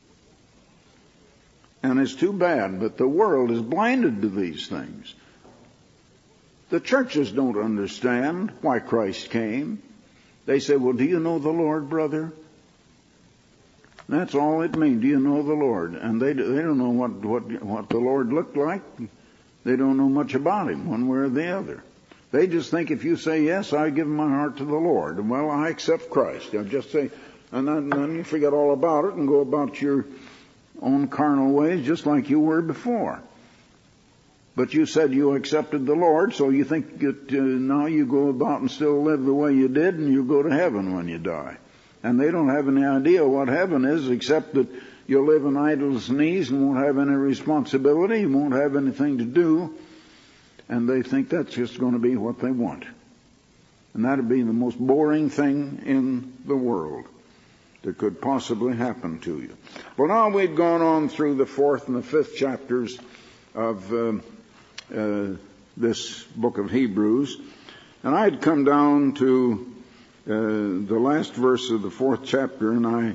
And it's too bad, but the world is blinded to these things. The churches don't understand why Christ came. They say, well, do you know the Lord, brother? That's all it means. Do you know the Lord? And they don't know what the Lord looked like. They don't know much about him, one way or the other. They just think if you say, yes, I give my heart to the Lord, well, I accept Christ. They'll just say, and then you forget all about it and go about your own carnal ways just like you were before. But you said you accepted the Lord, so you think that now you go about and still live the way you did, and you go to heaven when you die. And they don't have any idea what heaven is, except that you'll live on idle's knees and won't have any responsibility, you won't have anything to do, and they think that's just going to be what they want. And that'd be the most boring thing in the world that could possibly happen to you. Well, now we've gone on through the 4th and the 5th chapters of this book of Hebrews, and I'd come down to the last verse of the 4th chapter, and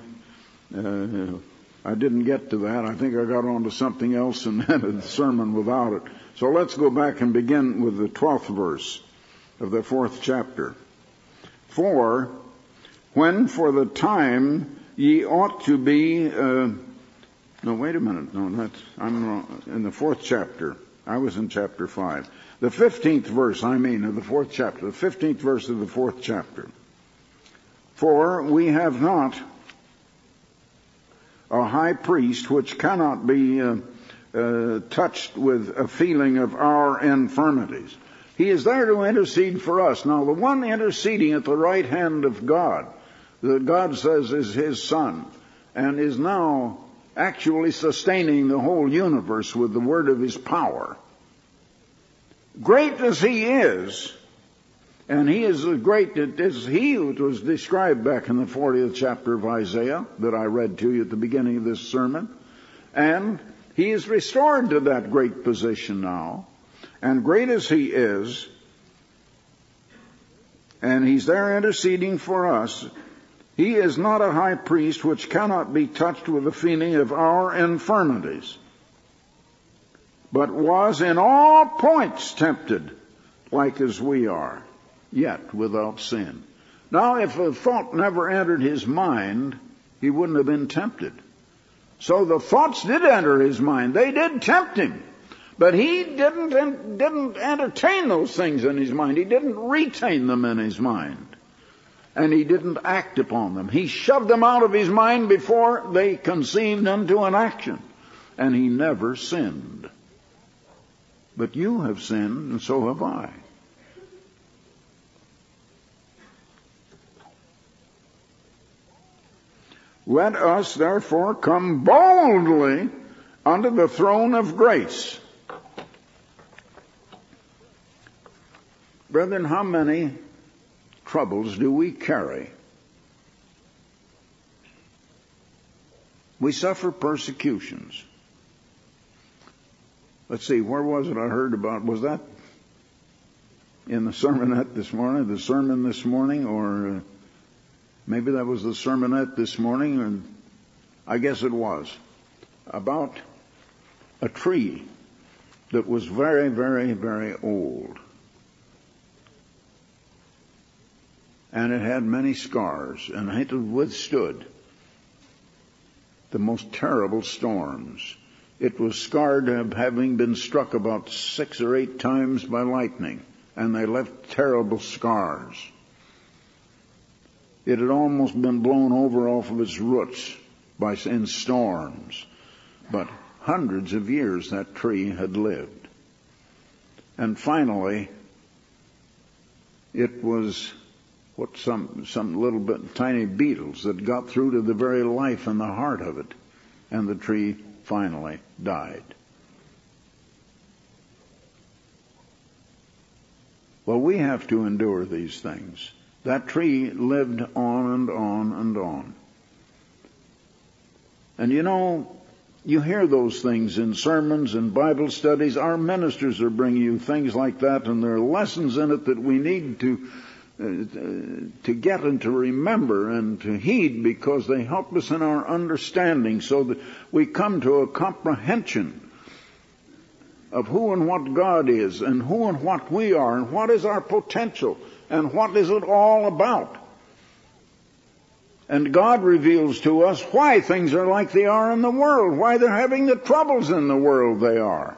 I didn't get to that. I think I got on to something else and ended the sermon without it. So let's go back and begin with the 12th verse of the 4th chapter. For when for the time ye ought to be, no, wait a minute, no, I'm wrong. In the 4th chapter, I was in chapter 5. The 15th verse, of the 4th chapter, the 15th verse of the 4th chapter. For we have not a high priest which cannot be touched with a feeling of our infirmities. He is there to intercede for us. Now, the one interceding at the right hand of God, that God says is his Son, and is now actually sustaining the whole universe with the word of his power. Great as he is, and he is as great as he who was described back in the 40th chapter of Isaiah that I read to you at the beginning of this sermon, and he is restored to that great position now. And great as he is, and he's there interceding for us, he is not a high priest which cannot be touched with the feeling of our infirmities, but was in all points tempted like as we are, yet without sin. Now, if a thought never entered his mind, he wouldn't have been tempted. So the thoughts did enter his mind. They did tempt him. But he didn't entertain those things in his mind. He didn't retain them in his mind. And he didn't act upon them. He shoved them out of his mind before they conceived into an action. And he never sinned. But you have sinned, and so have I. Let us therefore come boldly unto the throne of grace, Brethren, how many troubles do we carry? We suffer persecutions. Let's see, where was it I heard about? Was that in the sermonette this morning, the sermon this morning, or maybe that was the sermonette this morning, and I guess it was, about a tree that was very, very, very old. And it had many scars, and it had withstood the most terrible storms. It was scarred of having been struck about 6 or 8 times by lightning, and they left terrible scars. It had almost been blown over off of its roots in storms, but hundreds of years that tree had lived. And finally, it was some little bit tiny beetles that got through to the very life and the heart of it, and the tree finally died. Well, we have to endure these things. That tree lived on and on and on. And you know, you hear those things in sermons and Bible studies. Our ministers are bringing you things like that, and there are lessons in it that we need to get and to remember and to heed, because they help us in our understanding, so that we come to a comprehension of who and what God is, and who and what we are, and what is our potential, and what is it all about. And God reveals to us why things are like they are in the world, why they're having the troubles in the world they are.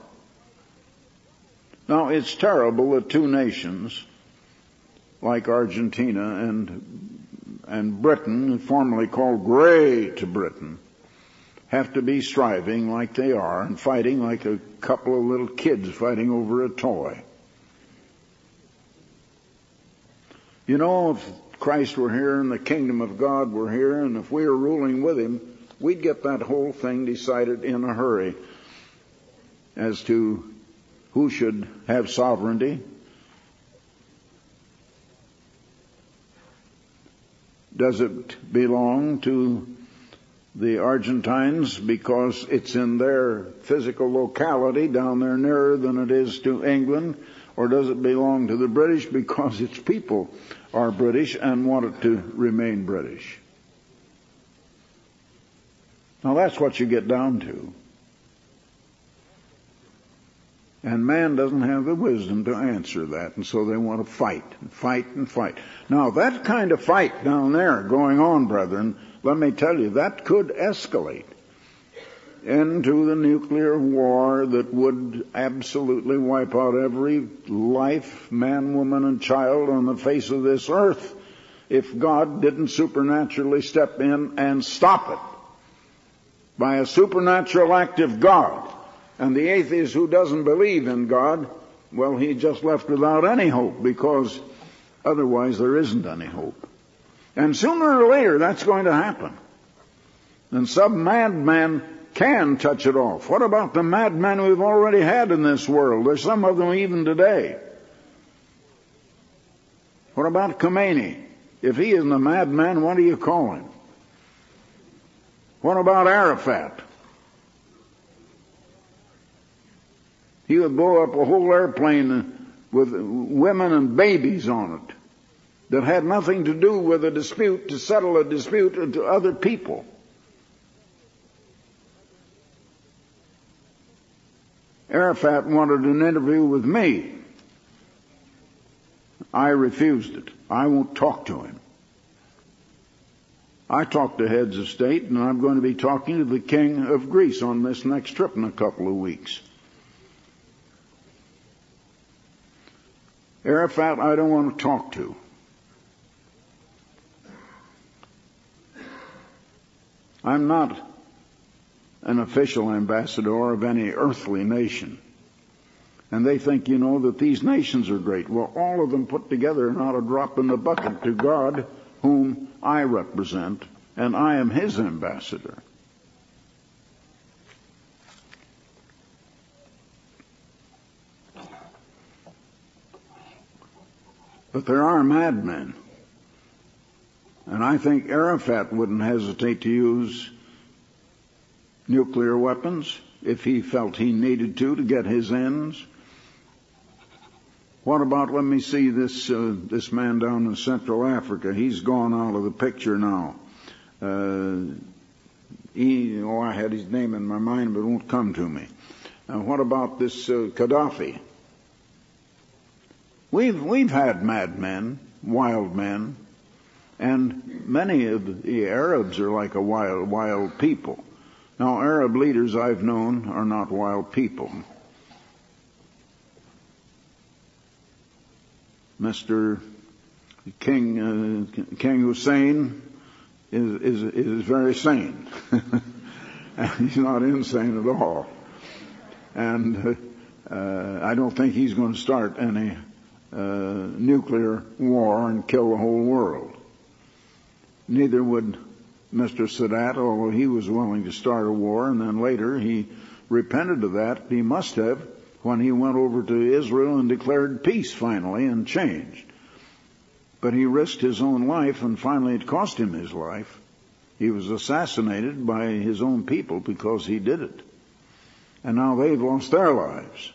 Now, it's terrible that 2 nations like Argentina and Britain, formerly called Great Britain, have to be striving like they are and fighting like a couple of little kids fighting over a toy. You know, if Christ were here and the kingdom of God were here, and if we were ruling with Him, we'd get that whole thing decided in a hurry as to who should have sovereignty. Does it belong to the Argentines because it's in their physical locality down there nearer than it is to England? Or does it belong to the British because its people are British and want it to remain British? Now that's what you get down to. And man doesn't have the wisdom to answer that, and so they want to fight and fight and fight. Now that kind of fight down there going on, brethren, let me tell you, that could escalate into the nuclear war that would absolutely wipe out every life, man, woman, and child on the face of this earth if God didn't supernaturally step in and stop it by a supernatural act of God. And the atheist who doesn't believe in God, well, he's just left without any hope, because otherwise there isn't any hope. And sooner or later that's going to happen. And some madman can touch it off. What about the madmen we've already had in this world? There's some of them even today. What about Khomeini? If he isn't a madman, what do you call him? What about Arafat? He would blow up a whole airplane with women and babies on it that had nothing to do with a dispute, to settle a dispute to other people. Arafat wanted an interview with me. I refused it. I won't talk to him. I talked to heads of state, and I'm going to be talking to the king of Greece on this next trip in a couple of weeks. Arafat, I don't want to talk to. I'm not an official ambassador of any earthly nation. And they think, you know, that these nations are great. Well, all of them put together are not a drop in the bucket to God, whom I represent, and I am His ambassador. But there are madmen. And I think Arafat wouldn't hesitate to use nuclear weapons if he felt he needed to get his ends. What about, let me see, this man down in Central Africa? He's gone out of the picture now. I had his name in my mind, but it won't come to me. What about this Gaddafi? We've had madmen, wild men, and many of the Arabs are like a wild people. Now, Arab leaders I've known are not wild people. Mr. King Hussein is very sane. He's not insane at all. And I don't think he's going to start any nuclear war and kill the whole world. Neither would Mr. Sadat, although he was willing to start a war, and then later he repented of that. He must have, when he went over to Israel and declared peace finally and changed. But he risked his own life, and finally it cost him his life. He was assassinated by his own people because he did it. And now they've lost their lives.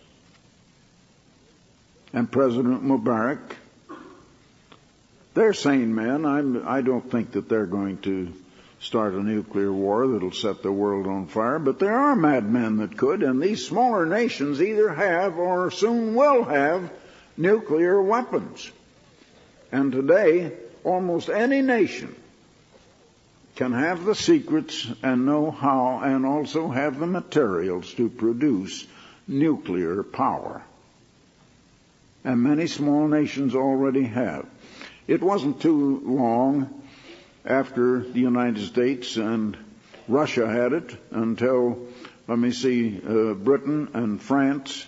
And President Mubarak, they're sane men. I don't think that they're going to start a nuclear war that'll set the world on fire, but there are madmen that could, and these smaller nations either have or soon will have nuclear weapons. And today, almost any nation can have the secrets and know how, and also have the materials to produce nuclear power. And many small nations already have. It wasn't too long after the United States and Russia had it until, Britain and France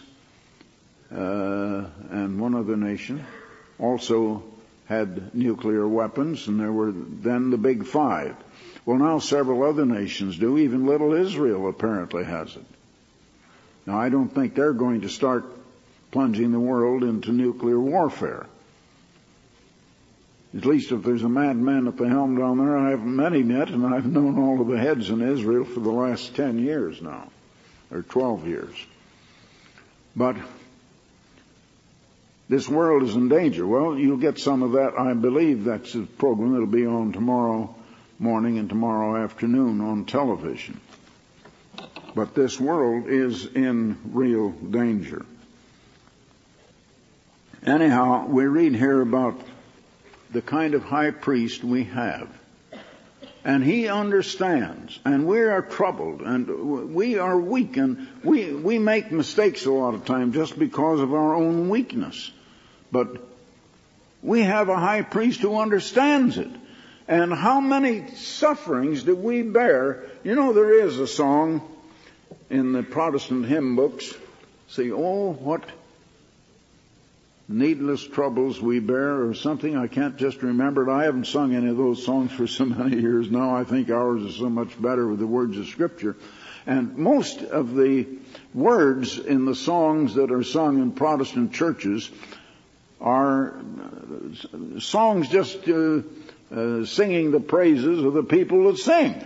and one other nation also had nuclear weapons, and there were then the big five. Well, now several other nations do. Even little Israel apparently has it. Now, I don't think they're going to start plunging the world into nuclear warfare. At least if there's a madman at the helm down there, I haven't met him yet, and I've known all of the heads in Israel for the last 10 years now, or 12 years. But this world is in danger. Well, you'll get some of that. I believe that's a program that'll be on tomorrow morning and tomorrow afternoon on television. But this world is in real danger. Anyhow, we read here about the kind of high priest we have. And he understands, and we are troubled, and we are weak, and we make mistakes a lot of times just because of our own weakness. But we have a high priest who understands it. And how many sufferings do we bear? You know, there is a song in the Protestant hymn books. See, oh, what needless troubles we bear, or something. I can't just remember it. I haven't sung any of those songs for so many years now. I think ours is so much better with the words of Scripture. And most of the words in the songs that are sung in Protestant churches are songs just singing the praises of the people that sing.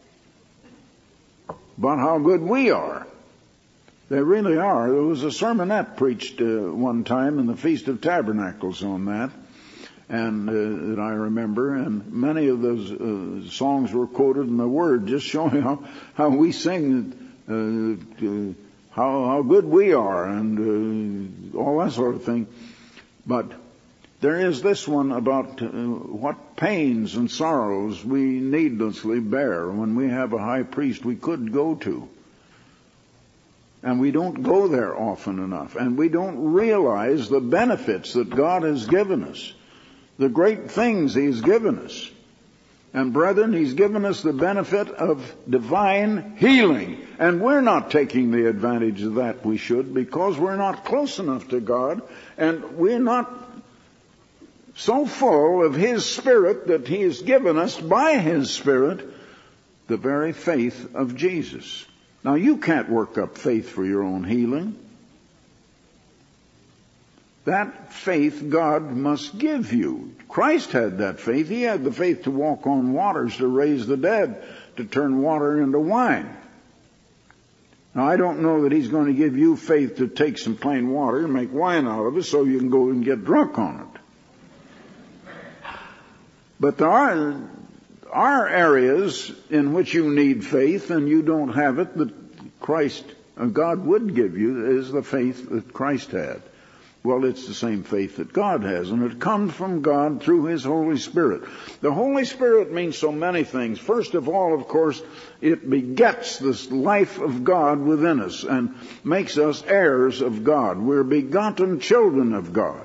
But how good we are. They really are. There was a sermonette preached one time in the Feast of Tabernacles on that, and that I remember, and many of those songs were quoted in the Word, just showing how we sing, how good we are, and all that sort of thing. But there is this one about what pains and sorrows we needlessly bear when we have a high priest we could go to. And we don't go there often enough. And we don't realize the benefits that God has given us. The great things He's given us. And brethren, He's given us the benefit of divine healing. And we're not taking the advantage of that we should, because we're not close enough to God. And we're not so full of His Spirit that He has given us by His Spirit the very faith of Jesus. Now, you can't work up faith for your own healing. That faith God must give you. Christ had that faith. He had the faith to walk on waters, to raise the dead, to turn water into wine. Now, I don't know that He's going to give you faith to take some plain water and make wine out of it so you can go and get drunk on it. But there are areas in which you need faith and you don't have it that Christ, God would give you, is the faith that Christ had. Well, it's the same faith that God has, and it comes from God through His Holy Spirit. The Holy Spirit means so many things. First of all, of course, it begets this life of God within us and makes us heirs of God. We're begotten children of God.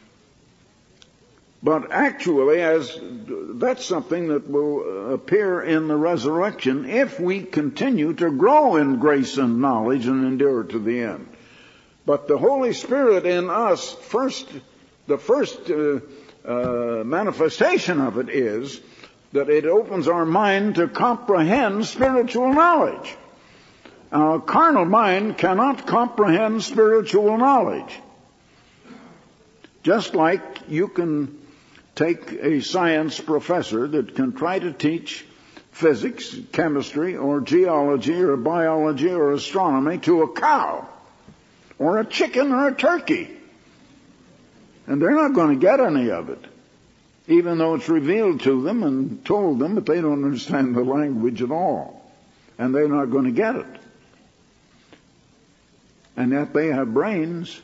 But actually, that's something that will appear in the resurrection if we continue to grow in grace and knowledge and endure to the end. But the Holy Spirit in us, the first manifestation of it is that it opens our mind to comprehend spiritual knowledge. A carnal mind cannot comprehend spiritual knowledge. Just like you can take a science professor that can try to teach physics, chemistry, or geology, or biology, or astronomy to a cow, or a chicken, or a turkey. And they're not going to get any of it, even though it's revealed to them and told them, but they don't understand the language at all. And they're not going to get it. And yet they have brains.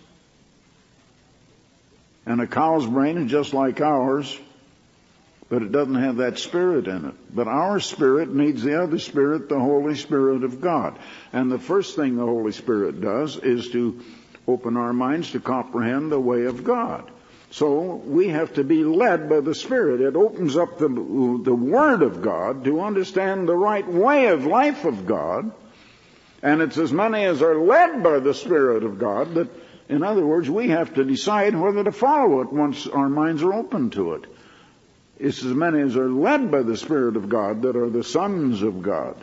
And a cow's brain is just like ours, but it doesn't have that spirit in it. But our spirit needs the other spirit, the Holy Spirit of God. And the first thing the Holy Spirit does is to open our minds to comprehend the way of God. So we have to be led by the Spirit. It opens up the Word of God to understand the right way of life of God. And it's as many as are led by the Spirit of God that, in other words, we have to decide whether to follow it once our minds are open to it. It's as many as are led by the Spirit of God that are the sons of God.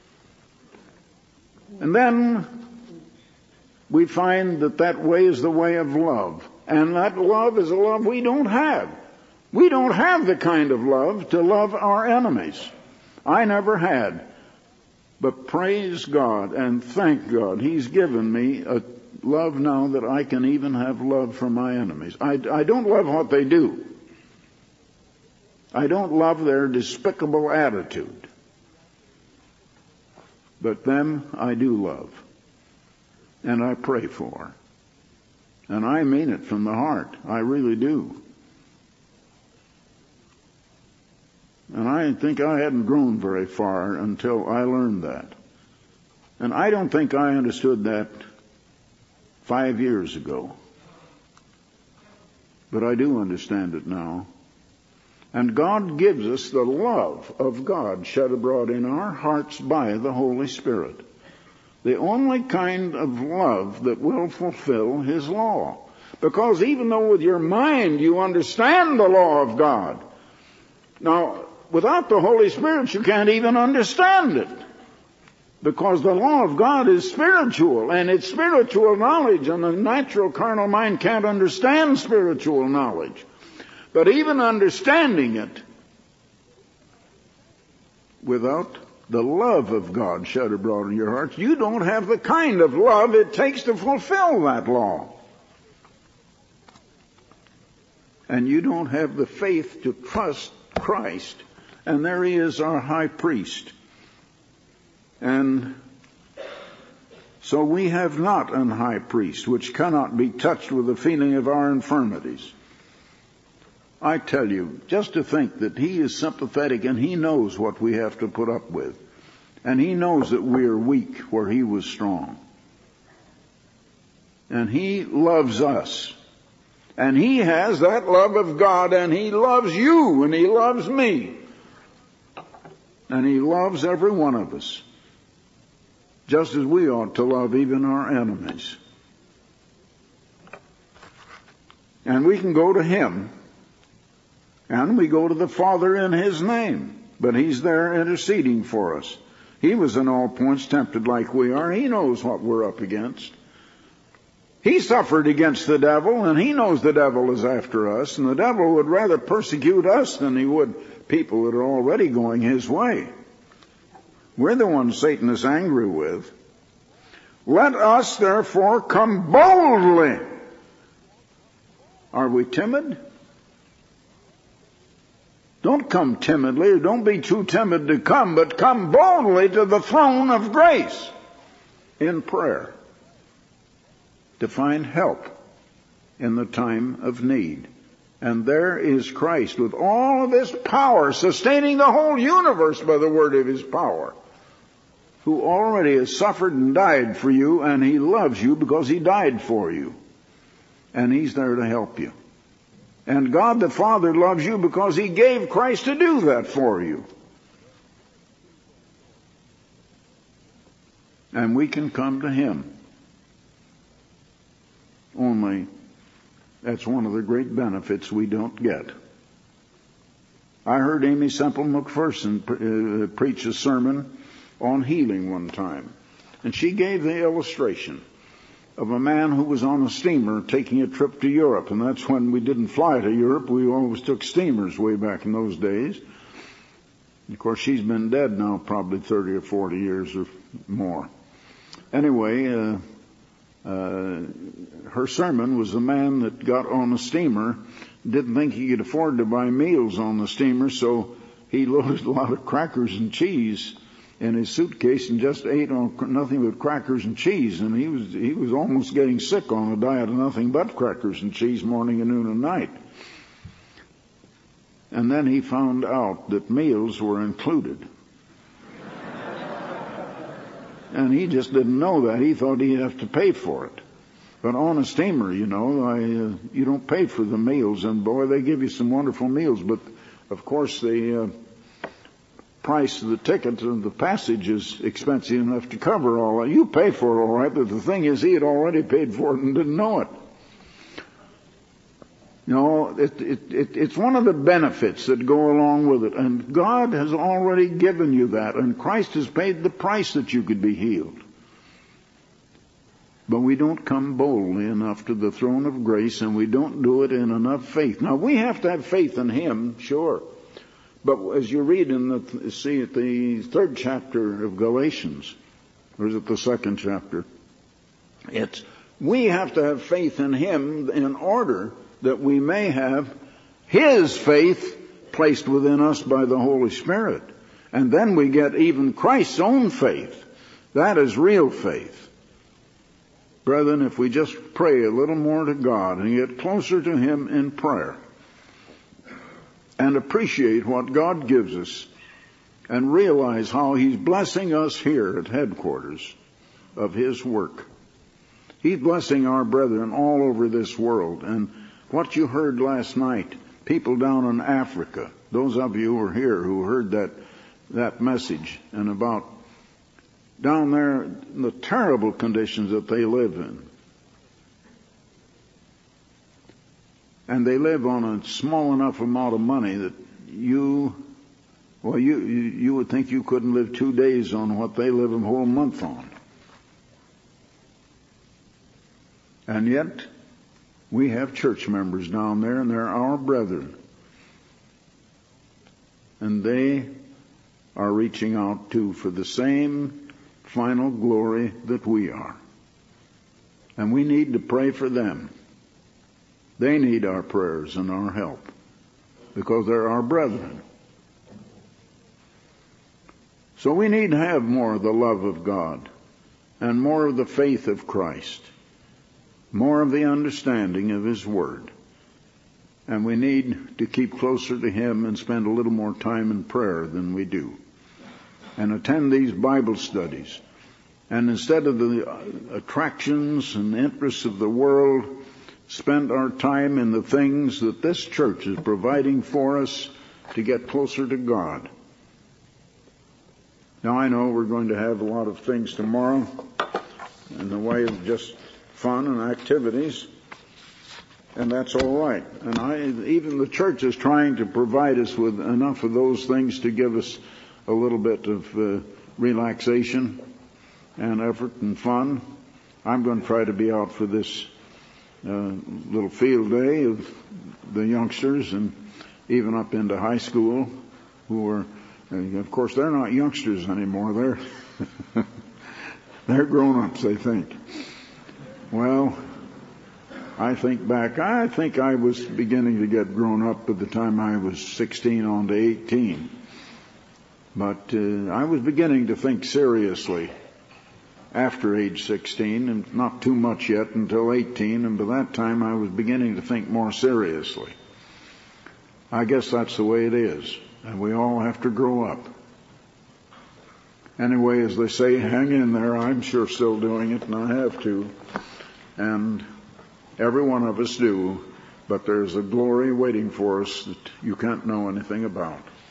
And then we find that way is the way of love. And that love is a love we don't have. We don't have the kind of love to love our enemies. I never had. But praise God and thank God, He's given me a love now that I can even have love for my enemies. I don't love what they do. I don't love their despicable attitude. But them I do love. And I pray for. And I mean it from the heart. I really do. And I think I hadn't grown very far until I learned that. And I don't think I understood that 5 years ago. But I do understand it now. And God gives us the love of God shed abroad in our hearts by the Holy Spirit. The only kind of love that will fulfill His law. Because even though with your mind you understand the law of God, now, without the Holy Spirit you can't even understand it. Because the law of God is spiritual, and it's spiritual knowledge, and the natural carnal mind can't understand spiritual knowledge. But even understanding it, without the love of God shed abroad in your hearts, you don't have the kind of love it takes to fulfill that law. And you don't have the faith to trust Christ. And there He is, our high priest. And so we have not an high priest which cannot be touched with the feeling of our infirmities. I tell you, just to think that He is sympathetic and He knows what we have to put up with. And He knows that we are weak where He was strong. And He loves us. And He has that love of God, and He loves you, and He loves me. And He loves every one of us. Just as we ought to love even our enemies. And we can go to Him. And we go to the Father in His name. But He's there interceding for us. He was in all points tempted like we are. He knows what we're up against. He suffered against the devil, and he knows the devil is after us, and the devil would rather persecute us than he would people that are already going his way. We're the ones Satan is angry with. Let us therefore come boldly. Are we timid? Don't come timidly, or don't be too timid to come, but come boldly to the throne of grace in prayer to find help in the time of need. And there is Christ with all of His power, sustaining the whole universe by the word of His power, who already has suffered and died for you, and He loves you because He died for you. And He's there to help you. And God the Father loves you because He gave Christ to do that for you. And we can come to Him. Only, that's one of the great benefits we don't get. I heard Amy Semple McPherson preach a sermon on healing one time. And she gave the illustration of a man who was on a steamer taking a trip to Europe. And that's when we didn't fly to Europe. We always took steamers way back in those days. Of course, she's been dead now probably 30 or 40 years or more. Anyway, her sermon was a man that got on a steamer, didn't think he could afford to buy meals on the steamer, so he loaded a lot of crackers and cheese in his suitcase and just ate on nothing but crackers and cheese. And he was almost getting sick on a diet of nothing but crackers and cheese morning and noon and night. And then he found out that meals were included. And he just didn't know that. He thought he'd have to pay for it. But on a steamer, you don't pay for the meals. And boy, they give you some wonderful meals. But of course, the price of the ticket and the passage is expensive enough to cover all that. You pay for it all right, but the thing is, he had already paid for it and didn't know it. It's one of the benefits that go along with it. And God has already given you that. And Christ has paid the price that you could be healed. But we don't come boldly enough to the throne of grace, and we don't do it in enough faith. Now, we have to have faith in Him, sure. But as you read at the third chapter of Galatians, or is it the second chapter? We have to have faith in Him in order that we may have His faith placed within us by the Holy Spirit. And then we get even Christ's own faith. That is real faith. Brethren, if we just pray a little more to God and get closer to Him in prayer and appreciate what God gives us and realize how He's blessing us here at headquarters of His work. He's blessing our brethren all over this world. And what you heard last night, people down in Africa, those of you who were here who heard that message, and about down there, the terrible conditions that they live in. And they live on a small enough amount of money that you would think you couldn't live 2 days on what they live a whole month on. And yet, we have church members down there, and they're our brethren. And they are reaching out too for the same final glory that we are. And we need to pray for them. They need our prayers and our help because they're our brethren. So we need to have more of the love of God and more of the faith of Christ, more of the understanding of His Word. And we need to keep closer to Him and spend a little more time in prayer than we do. And attend these Bible studies. And instead of the attractions and interests of the world, spend our time in the things that this church is providing for us to get closer to God. Now, I know we're going to have a lot of things tomorrow in the way of just fun and activities, and that's all right. And even the church is trying to provide us with enough of those things to give us a little bit of relaxation and effort and fun. I'm going to try to be out for this little field day of the youngsters and even up into high school who were, of course, they're not youngsters anymore. They're grown-ups, they think. Well, I think back, I think I was beginning to get grown up by the time I was 16 on to 18. But I was beginning to think seriously after age 16, and not too much yet until 18, and by that time I was beginning to think more seriously. I guess that's the way it is, and we all have to grow up. Anyway, as they say, hang in there. I'm sure still doing it, and I have to. And every one of us do, but there's a glory waiting for us that you can't know anything about.